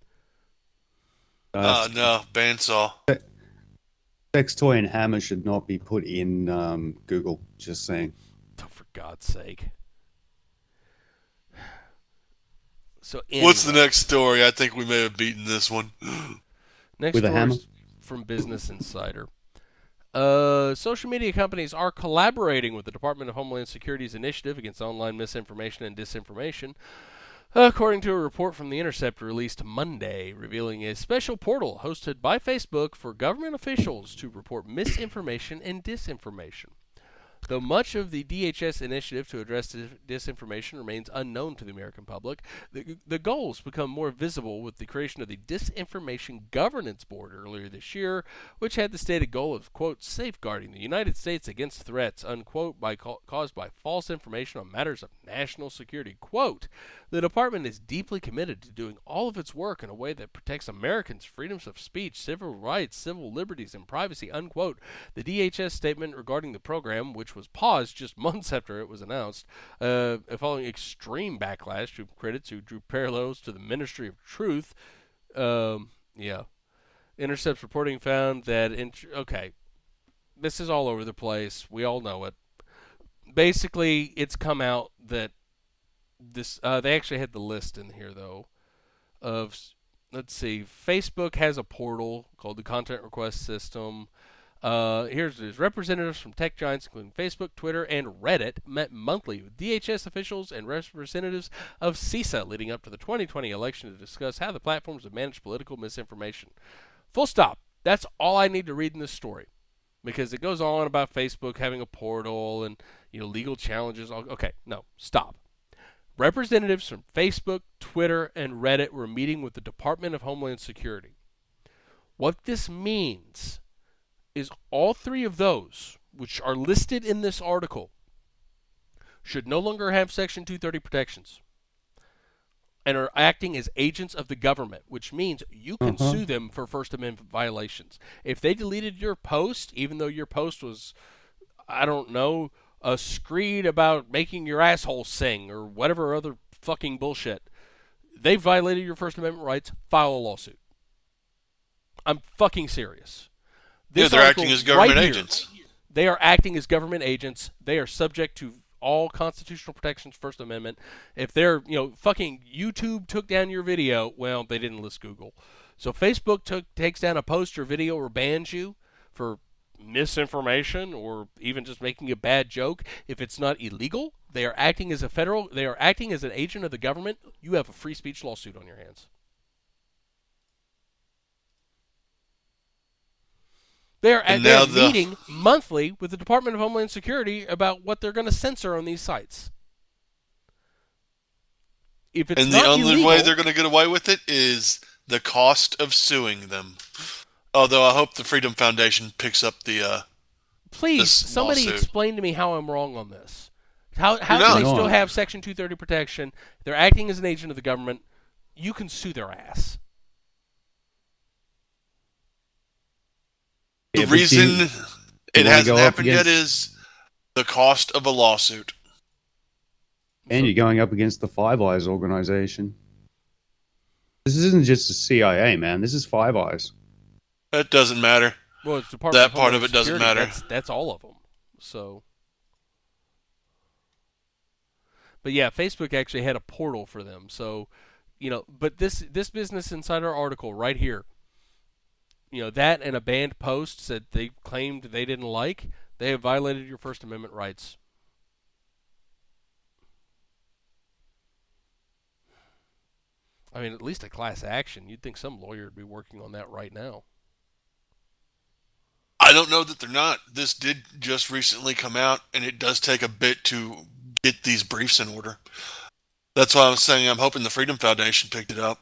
S2: No, bandsaw.
S3: Sex toy and hammer should not be put in Google. Just saying.
S1: Oh, for God's sake. So anyway,
S2: What's the next story? I think we may have beaten this one.
S1: Next
S3: with a
S1: story
S3: hammer?
S1: is from Business Insider. Social media companies are collaborating with the Department of Homeland Security's initiative against online misinformation and disinformation. According to a report from The Intercept released Monday, revealing a special portal hosted by Facebook for government officials to report misinformation and disinformation. Though much of the DHS initiative to address disinformation remains unknown to the American public, the goals become more visible with the creation of the Disinformation Governance Board earlier this year, which had the stated goal of, quote, safeguarding the United States against threats, unquote, caused by false information on matters of national security. Quote, the department is deeply committed to doing all of its work in a way that protects Americans' freedoms of speech, civil rights, civil liberties, and privacy, unquote. The DHS statement regarding the program, which was paused just months after it was announced, following extreme backlash to critics who drew parallels to the Ministry of Truth. Intercept's reporting found that, this is all over the place. We all know it. Basically, it's come out that they actually had the list in here, though, of, let's see, Facebook has a portal called the Content Request System. Here's representatives from tech giants, including Facebook, Twitter, and Reddit, met monthly with DHS officials and representatives of CISA leading up to the 2020 election to discuss how the platforms have managed political misinformation. Full stop. That's all I need to read in this story, because it goes on about Facebook having a portal and legal challenges. Okay, no, stop. Representatives from Facebook, Twitter, and Reddit were meeting with the Department of Homeland Security. What this means is all three of those, which are listed in this article, should no longer have Section 230 protections and are acting as agents of the government, which means you can sue them for First Amendment violations. If they deleted your post, even though your post was, I don't know, a screed about making your asshole sing or whatever other fucking bullshit, they violated your First Amendment rights, file a lawsuit. I'm fucking serious.
S2: They're acting as government agents.
S1: They are acting as government agents. They are subject to all constitutional protections, First Amendment. If they're, fucking YouTube took down your video, well, they didn't list Google. So Facebook takes down a post or video or bans you for misinformation or even just making a bad joke. If it's not illegal, they are acting as an agent of the government. You have a free speech lawsuit on your hands. They're meeting monthly with the Department of Homeland Security about what they're going to censor on these sites. If it's
S2: the only way they're going to get away with it is the cost of suing them. Although I hope the Freedom Foundation picks up the
S1: please, somebody
S2: lawsuit.
S1: Explain to me how I'm wrong on this. How do they still have Section 230 protection? They're acting as an agent of the government. You can sue their ass.
S2: The reason it hasn't happened yet is the cost of a lawsuit.
S3: And you're going up against the Five Eyes organization. This isn't just the CIA, man. This is Five Eyes.
S2: That doesn't matter.
S1: Well, it's Department of
S2: part
S1: Homeland
S2: of it doesn't
S1: Security.
S2: matter.
S1: That's all of them. So, but yeah, Facebook actually had a portal for them. So, but this Business Insider article right here, that and a banned post that they claimed they didn't like, they have violated your First Amendment rights. I mean, at least a class action. You'd think some lawyer would be working on that right now.
S2: I don't know that they're not. This did just recently come out, and it does take a bit to get these briefs in order. That's why I was saying I'm hoping the Freedom Foundation picked it up.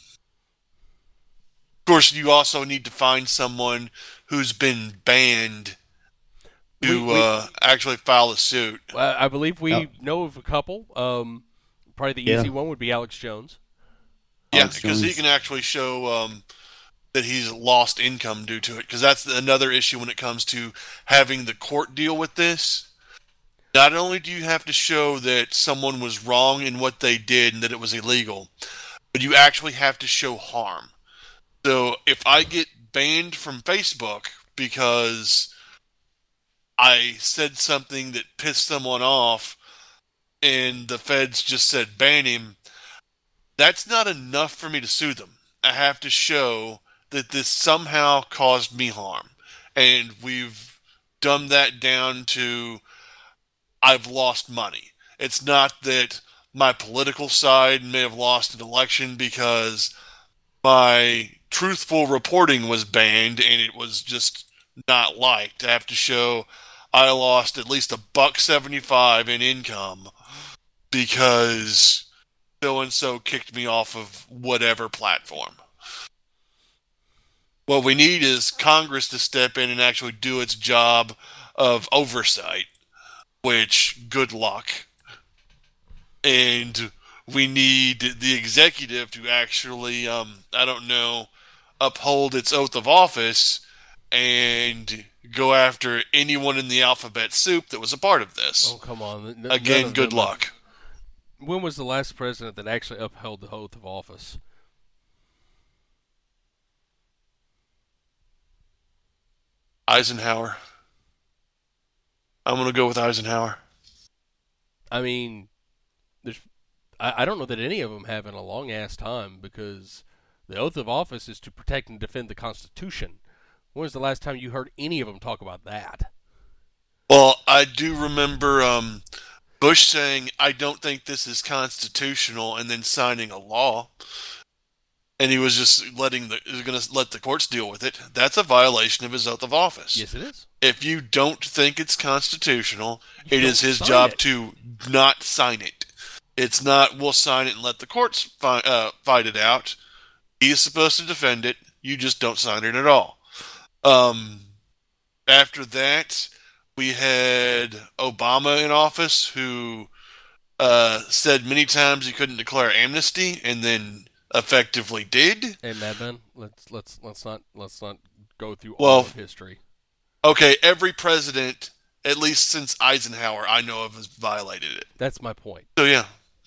S2: Of course, you also need to find someone who's been banned to actually file a suit.
S1: I believe we know of a couple. Probably the easy one would be Alex Jones.
S2: Yeah, because he can actually show that he's lost income due to it. Because that's another issue when it comes to having the court deal with this. Not only do you have to show that someone was wrong in what they did and that it was illegal, but you actually have to show harm. So if I get banned from Facebook because I said something that pissed someone off and the feds just said ban him, that's not enough for me to sue them. I have to show that this somehow caused me harm. And we've dumbed that down to I've lost money. It's not that my political side may have lost an election because my truthful reporting was banned and it was just not liked. I have to show I lost at least $1.75 in income because so and so kicked me off of whatever platform. What we need is Congress to step in and actually do its job of oversight, which, good luck. And we need the executive to actually, uphold its oath of office and go after anyone in the alphabet soup that was a part of this.
S1: Oh, come on.
S2: Again, good luck.
S1: When was the last president that actually upheld the oath of office?
S2: Eisenhower. I'm going to go with Eisenhower.
S1: I mean, I don't know that any of them have in a long-ass time, because the oath of office is to protect and defend the Constitution. When was the last time you heard any of them talk about that?
S2: Well, I do remember Bush saying, I don't think this is constitutional, and then signing a law. And he was just going to let the courts deal with it. That's a violation of his oath of office.
S1: Yes, it is.
S2: If you don't think it's constitutional, it is his job to not sign it. It's not, we'll sign it and let the courts fight it out. He's supposed to defend it. You just don't sign it at all. After that, we had Obama in office, who said many times he couldn't declare amnesty, and then effectively did.
S1: Hey, Madman, let's not go through all of history.
S2: Okay, every president, at least since Eisenhower, I know of, has violated it.
S1: That's my point.
S2: So yeah.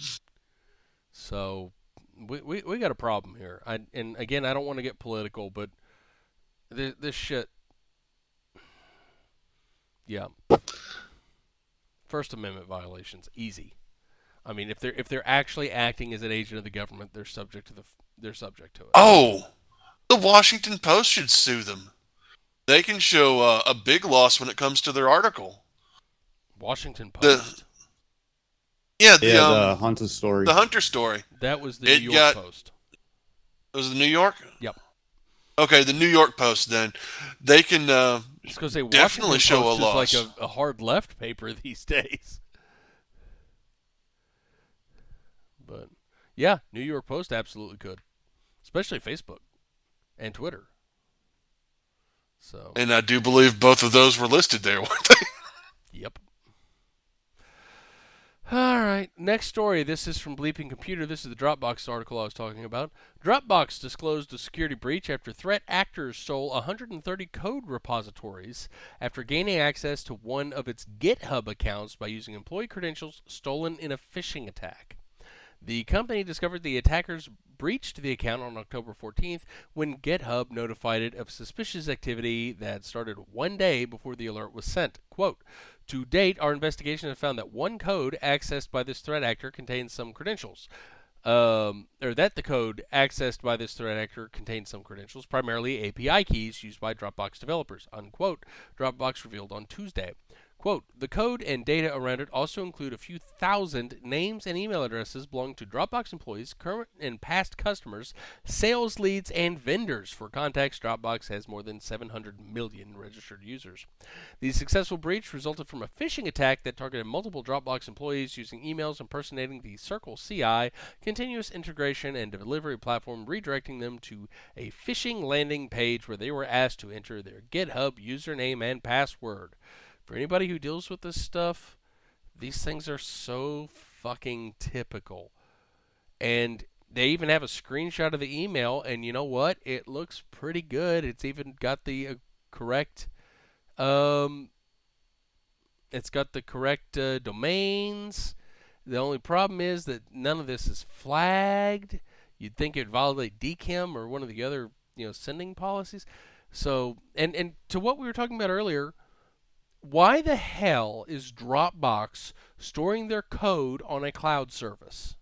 S1: So we got a problem here. And again, I don't want to get political, but this shit. Yeah. First Amendment violations, easy. I mean, if they're actually acting as an agent of the government, they're subject to it.
S2: Oh, the Washington Post should sue them. They can show a big loss when it comes to their article.
S1: Washington Post.
S3: The Hunter story.
S2: The Hunter story.
S1: That was the New York Post.
S2: Was it New York?
S1: Yep.
S2: Okay, the New York Post. Then they can
S1: definitely
S2: show
S1: Post
S2: a loss.
S1: Is like a hard left paper these days. But yeah, New York Post absolutely could, especially Facebook and Twitter. So.
S2: And I do believe both of those were listed there, weren't they?
S1: Yep. All right, next story. This is from Bleeping Computer. This is the Dropbox article I was talking about. Dropbox disclosed a security breach after threat actors stole 130 code repositories after gaining access to one of its GitHub accounts by using employee credentials stolen in a phishing attack. The company discovered the attackers breached the account on October 14th when GitHub notified it of suspicious activity that started one day before the alert was sent. Quote, to date, our investigation has found that one code accessed by this threat actor contains some credentials. The code accessed by this threat actor contains some credentials, primarily API keys used by Dropbox developers, unquote, Dropbox revealed on Tuesday. Quote, the code and data around it also include a few thousand names and email addresses belonging to Dropbox employees, current and past customers, sales leads, and vendors. For context, Dropbox has more than 700 million registered users. The successful breach resulted from a phishing attack that targeted multiple Dropbox employees using emails impersonating the Circle CI continuous integration and delivery platform, redirecting them to a phishing landing page where they were asked to enter their GitHub username and password. For anybody who deals with this stuff, these things are so fucking typical. And they even have a screenshot of the email, and you know what? It looks pretty good. It's even got the correct domains. The only problem is that none of this is flagged. You'd think it'd violate DKIM or one of the other, sending policies. So, and to what we were talking about earlier, why the hell is Dropbox storing their code on a cloud service?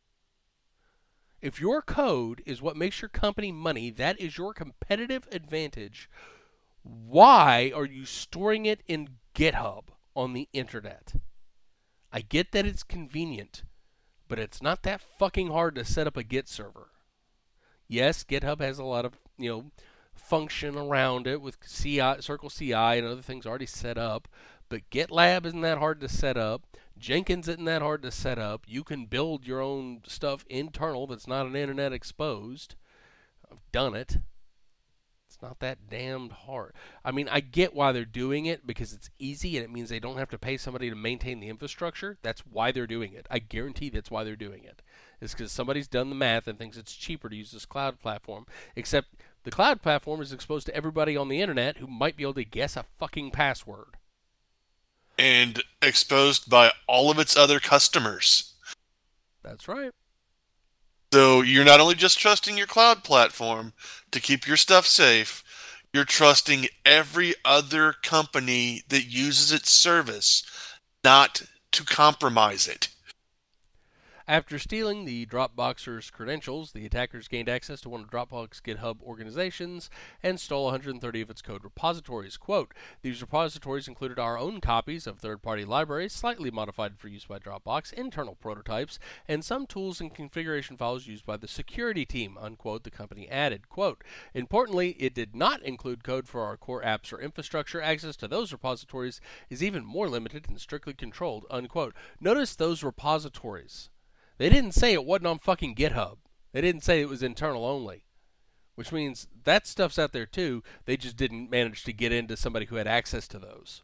S1: If your code is what makes your company money, that is your competitive advantage. Why are you storing it in GitHub on the internet? I get that it's convenient, but it's not that fucking hard to set up a Git server. Yes, GitHub has a lot of, function around it with CI, Circle CI and other things already set up, but GitLab isn't that hard to set up. Jenkins isn't that hard to set up. You can build your own stuff internal that's not an internet exposed. I've done it. It's not that damned hard. I mean, I get why they're doing it, because it's easy and it means they don't have to pay somebody to maintain the infrastructure. That's why they're doing it. I guarantee that's why they're doing it. It's because somebody's done the math and thinks it's cheaper to use this cloud platform. Except the cloud platform is exposed to everybody on the internet who might be able to guess a fucking password.
S2: And exposed by all of its other customers.
S1: That's right.
S2: So you're not only just trusting your cloud platform to keep your stuff safe, you're trusting every other company that uses its service not to compromise it.
S1: After stealing the Dropboxer's credentials, the attackers gained access to one of Dropbox GitHub organizations and stole 130 of its code repositories. Quote, these repositories included our own copies of third-party libraries, slightly modified for use by Dropbox, internal prototypes, and some tools and configuration files used by the security team, unquote, the company added. Quote, importantly, it did not include code for our core apps or infrastructure. Access to those repositories is even more limited and strictly controlled, unquote. Notice those repositories. They didn't say it wasn't on fucking GitHub. They didn't say it was internal only. Which means that stuff's out there too. They just didn't manage to get into somebody who had access to those.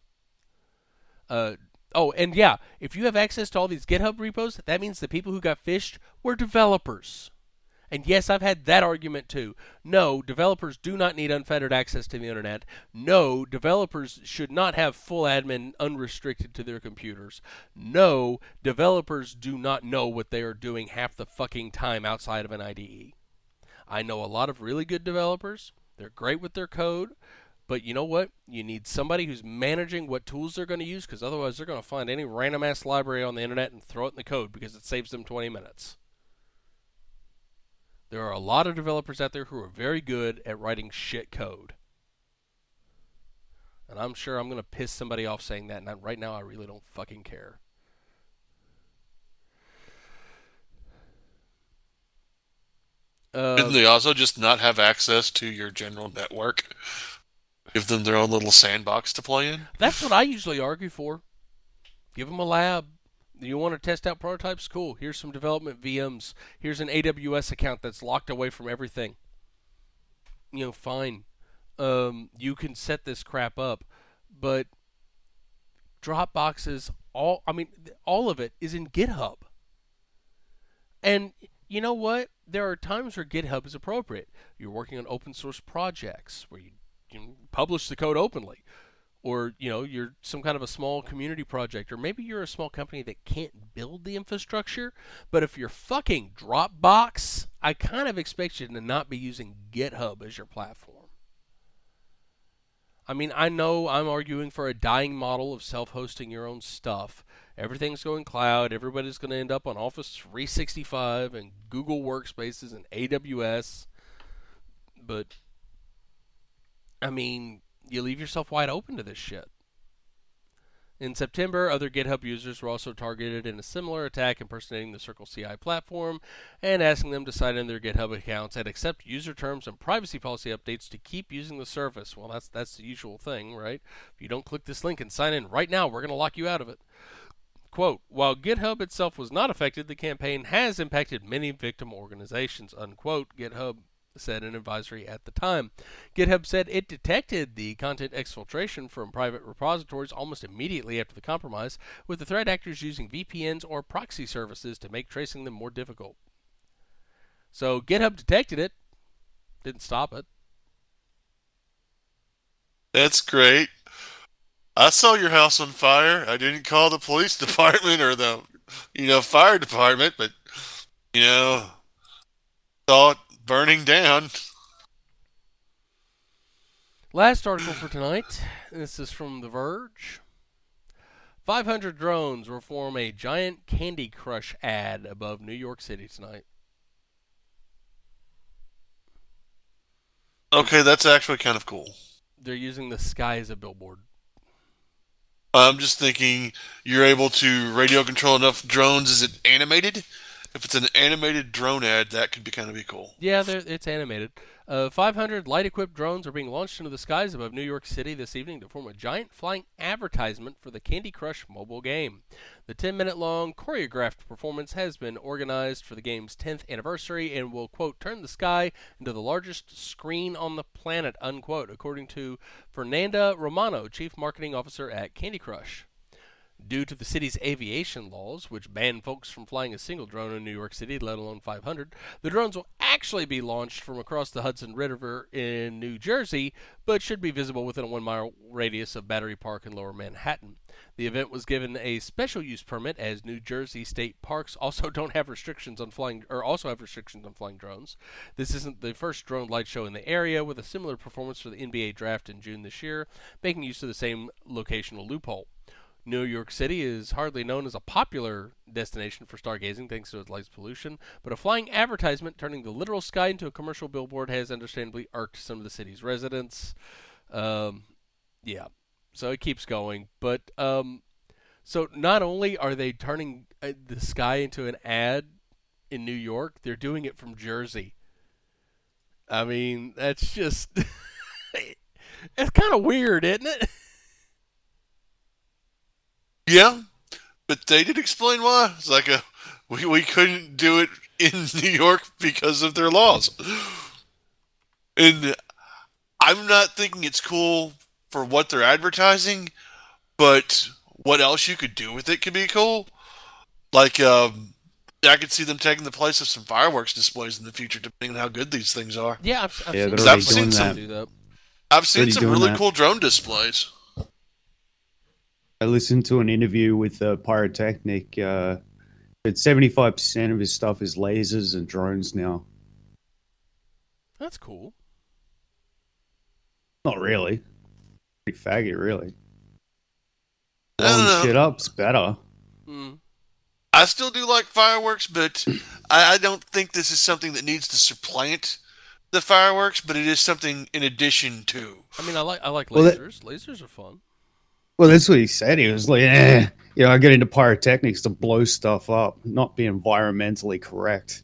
S1: And yeah, if you have access to all these GitHub repos, that means the people who got phished were developers. And yes, I've had that argument too. No, developers do not need unfettered access to the internet. No, developers should not have full admin unrestricted to their computers. No, developers do not know what they are doing half the fucking time outside of an IDE. I know a lot of really good developers. They're great with their code. But you know what? You need somebody who's managing what tools they're going to use, because otherwise they're going to find any random ass library on the internet and throw it in the code because it saves them 20 minutes. There are a lot of developers out there who are very good at writing shit code. And I'm sure I'm going to piss somebody off saying that, and right now I really don't fucking care.
S2: Didn't they also just not have access to your general network? Give them their own little sandbox to play in?
S1: That's what I usually argue for. Give them a lab. You want to test out prototypes? Cool. Here's some development VMs. Here's an AWS account that's locked away from everything. Fine. You can set this crap up. But Dropboxes, all of it is in GitHub. And you know what? There are times where GitHub is appropriate. You're working on open source projects where you publish the code openly. Or, you're some kind of a small community project. Or maybe you're a small company that can't build the infrastructure. But if you're fucking Dropbox, I kind of expect you to not be using GitHub as your platform. I mean, I know I'm arguing for a dying model of self-hosting your own stuff. Everything's going cloud. Everybody's going to end up on Office 365 and Google Workspaces and AWS. But, you leave yourself wide open to this shit. In September, other GitHub users were also targeted in a similar attack impersonating the Circle CI platform and asking them to sign in their GitHub accounts and accept user terms and privacy policy updates to keep using the service. Well, that's the usual thing, right? If you don't click this link and sign in right now, we're going to lock you out of it. Quote, while GitHub itself was not affected, the campaign has impacted many victim organizations, unquote, GitHub said in an advisory at the time. GitHub said it detected the content exfiltration from private repositories almost immediately after the compromise, with the threat actors using VPNs or proxy services to make tracing them more difficult. So GitHub detected it, didn't stop it.
S2: That's great. I saw your house on fire. I didn't call the police department or the, fire department, but, saw it burning down.
S1: Last article for tonight. This is from The Verge. 500 drones will form a giant Candy Crush ad above New York City tonight.
S2: Okay, that's actually kind of cool.
S1: They're using the sky as a billboard.
S2: I'm just thinking you're able to radio control enough drones. Is it animated? if it's an animated drone ad, that could be kind of be cool.
S1: Yeah, it's animated. 500 light-equipped drones are being launched into the skies above New York City this evening to form a giant flying advertisement for the Candy Crush mobile game. The 10-minute-long choreographed performance has been organized for the game's 10th anniversary and will, quote, turn the sky into the largest screen on the planet, unquote, according to Fernanda Romano, Chief Marketing Officer at Candy Crush. Due to the city's aviation laws, which ban folks from flying a single drone in New York City, let alone 500, the drones will actually be launched from across the Hudson River in New Jersey, but should be visible within a 1-mile radius of Battery Park in Lower Manhattan. The event was given a special use permit, as New Jersey state parks also have restrictions on flying drones. This isn't the first drone light show in the area, with a similar performance for the NBA draft in June this year, making use of the same locational loophole. New York City is hardly known as a popular destination for stargazing thanks to its light pollution, but a flying advertisement turning the literal sky into a commercial billboard has understandably irked some of the city's residents. Yeah, so it keeps going. But so not only are they turning the sky into an ad in New York, they're doing it from Jersey. I mean, that's just... it's kind of weird, isn't it?
S2: Yeah, but they did explain why. It's like we couldn't do it in New York because of their laws. And I'm not thinking it's cool for what they're advertising, but what else you could do with it could be cool. Like, I could see them taking the place of some fireworks displays in the future, depending on how good these things are.
S1: Yeah,
S2: I've seen some really cool drone displays.
S3: I listened to an interview with Pyrotechnic. But 75% of his stuff is lasers and drones now.
S1: That's cool.
S3: Not really. Pretty faggy, really.
S2: Blowing
S3: shit up's better.
S2: I still do like fireworks, but I don't think this is something that needs to supplant the fireworks, but it is something in addition to.
S1: I mean, I like lasers. Lasers are fun.
S3: Well, that's what he said. He was like, I get into pyrotechnics to blow stuff up, not be environmentally correct,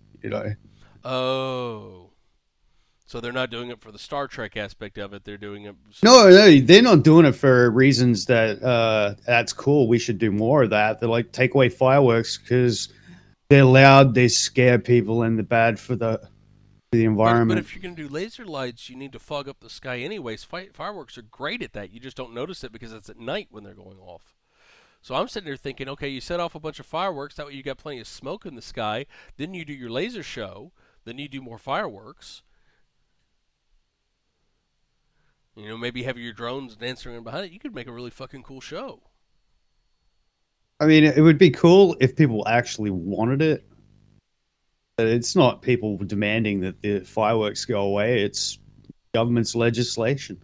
S1: Oh. So they're not doing it for the Star Trek aspect of it. They're doing it...
S3: No, they're not doing it for reasons that that's cool. We should do more of that. They're like, take away fireworks because they're loud, they scare people, and they're bad for the environment.
S1: But if you're going to do laser lights, you need to fog up the sky anyways. Fireworks are great at that. You just don't notice it because it's at night when they're going off. So I'm sitting there thinking, okay, you set off a bunch of fireworks. That way you got plenty of smoke in the sky. Then you do your laser show. Then you do more fireworks. Maybe have your drones dancing around behind it. You could make a really fucking cool show.
S3: I mean, it would be cool if people actually wanted it. But it's not people demanding that the fireworks go away. It's government's legislation.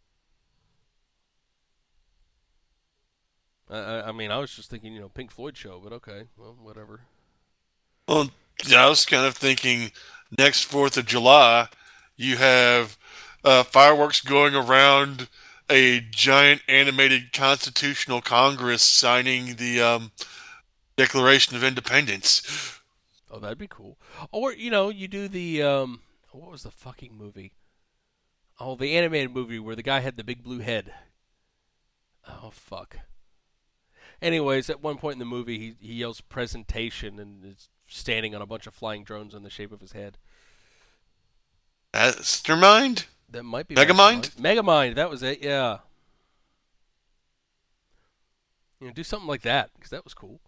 S1: I mean, I was just thinking, Pink Floyd show, but okay, well, whatever.
S2: Well, I was kind of thinking next 4th of July, you have fireworks going around a giant animated Constitutional Congress signing the Declaration of Independence.
S1: Oh, that'd be cool. Or, you do the, what was the fucking movie? Oh, the animated movie where the guy had the big blue head. Oh, fuck. Anyways, at one point in the movie, he yells presentation and is standing on a bunch of flying drones in the shape of his head.
S2: Mastermind?
S1: That might be
S2: Megamind?
S1: Megamind, that was it, yeah. Do something like that, because that was cool.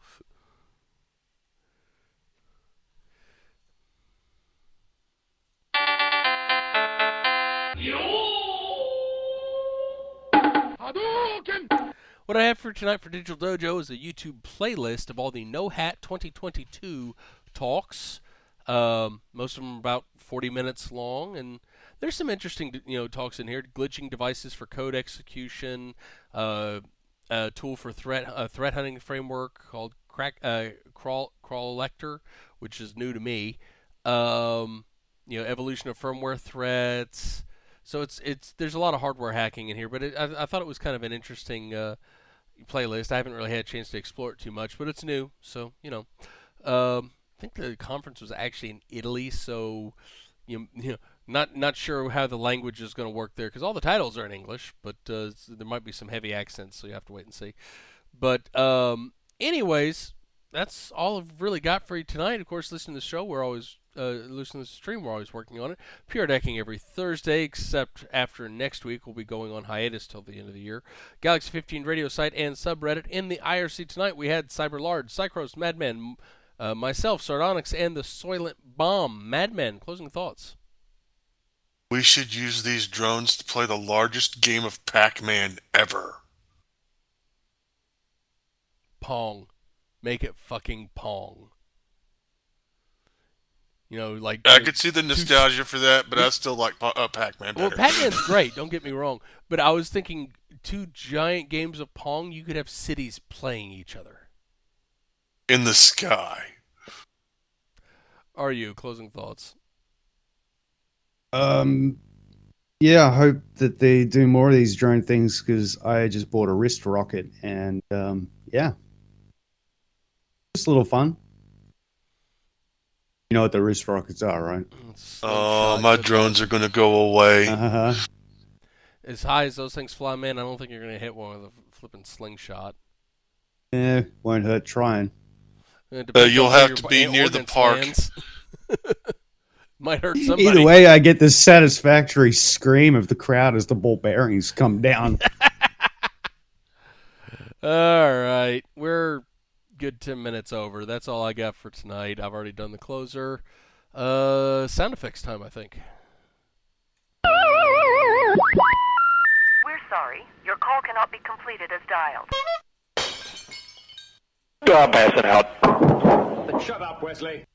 S1: What I have for tonight for Digital Dojo is a YouTube playlist of all the No Hat 2022 talks. Most of them are about 40 minutes long, and there's some interesting talks in here. Glitching devices for code execution, a tool for threat hunting framework called Crawlector, which is new to me. Evolution of firmware threats. So there's a lot of hardware hacking in here, but I thought it was kind of an interesting playlist. I haven't really had a chance to explore it too much, but it's new, so think the conference was actually in Italy, so you know not sure how the language is going to work there because all the titles are in English, but there might be some heavy accents, so you have to wait and see. But anyways, that's all I've really got for you tonight. Of course, listen to the show. We're always listening to the stream. We're always working on it. Pure Decking every Thursday, except after next week. We'll be going on hiatus till the end of the year. Galaxy 15 radio site and subreddit. In the IRC tonight, we had Cyberlard, Cycros, Madman, myself, Sardonyx, and the Soylent Bomb. Madman, closing thoughts.
S2: We should use these drones to play the largest game of Pac-Man ever.
S1: Pong. Make it fucking Pong. You know, like
S2: I could see the nostalgia for that, but I still like Pac-Man better.
S1: Well, Pac-Man's great. Don't get me wrong, but I was thinking 2 giant games of Pong. You could have cities playing each other
S2: in the sky.
S1: Are you closing thoughts?
S3: Yeah, I hope that they do more of these drone things because I just bought a wrist rocket and yeah, just a little fun. You know what the wrist rockets are, right?
S2: Oh, my drones are going to go away.
S1: As high as those things fly, man, I don't think you're going to hit one with a flipping slingshot.
S3: Yeah, won't hurt trying.
S2: You'll have to be near the park.
S1: Might hurt somebody.
S3: Either way, I get the satisfactory scream of the crowd as the ball bearings come down.
S1: All right. We're good 10 minutes over. That's all I got for tonight. I've already done the closer. Sound effects time, I think.
S5: We're sorry. Your call cannot be completed as dialed.
S6: I'll pass it out.
S7: Shut up, Wesley.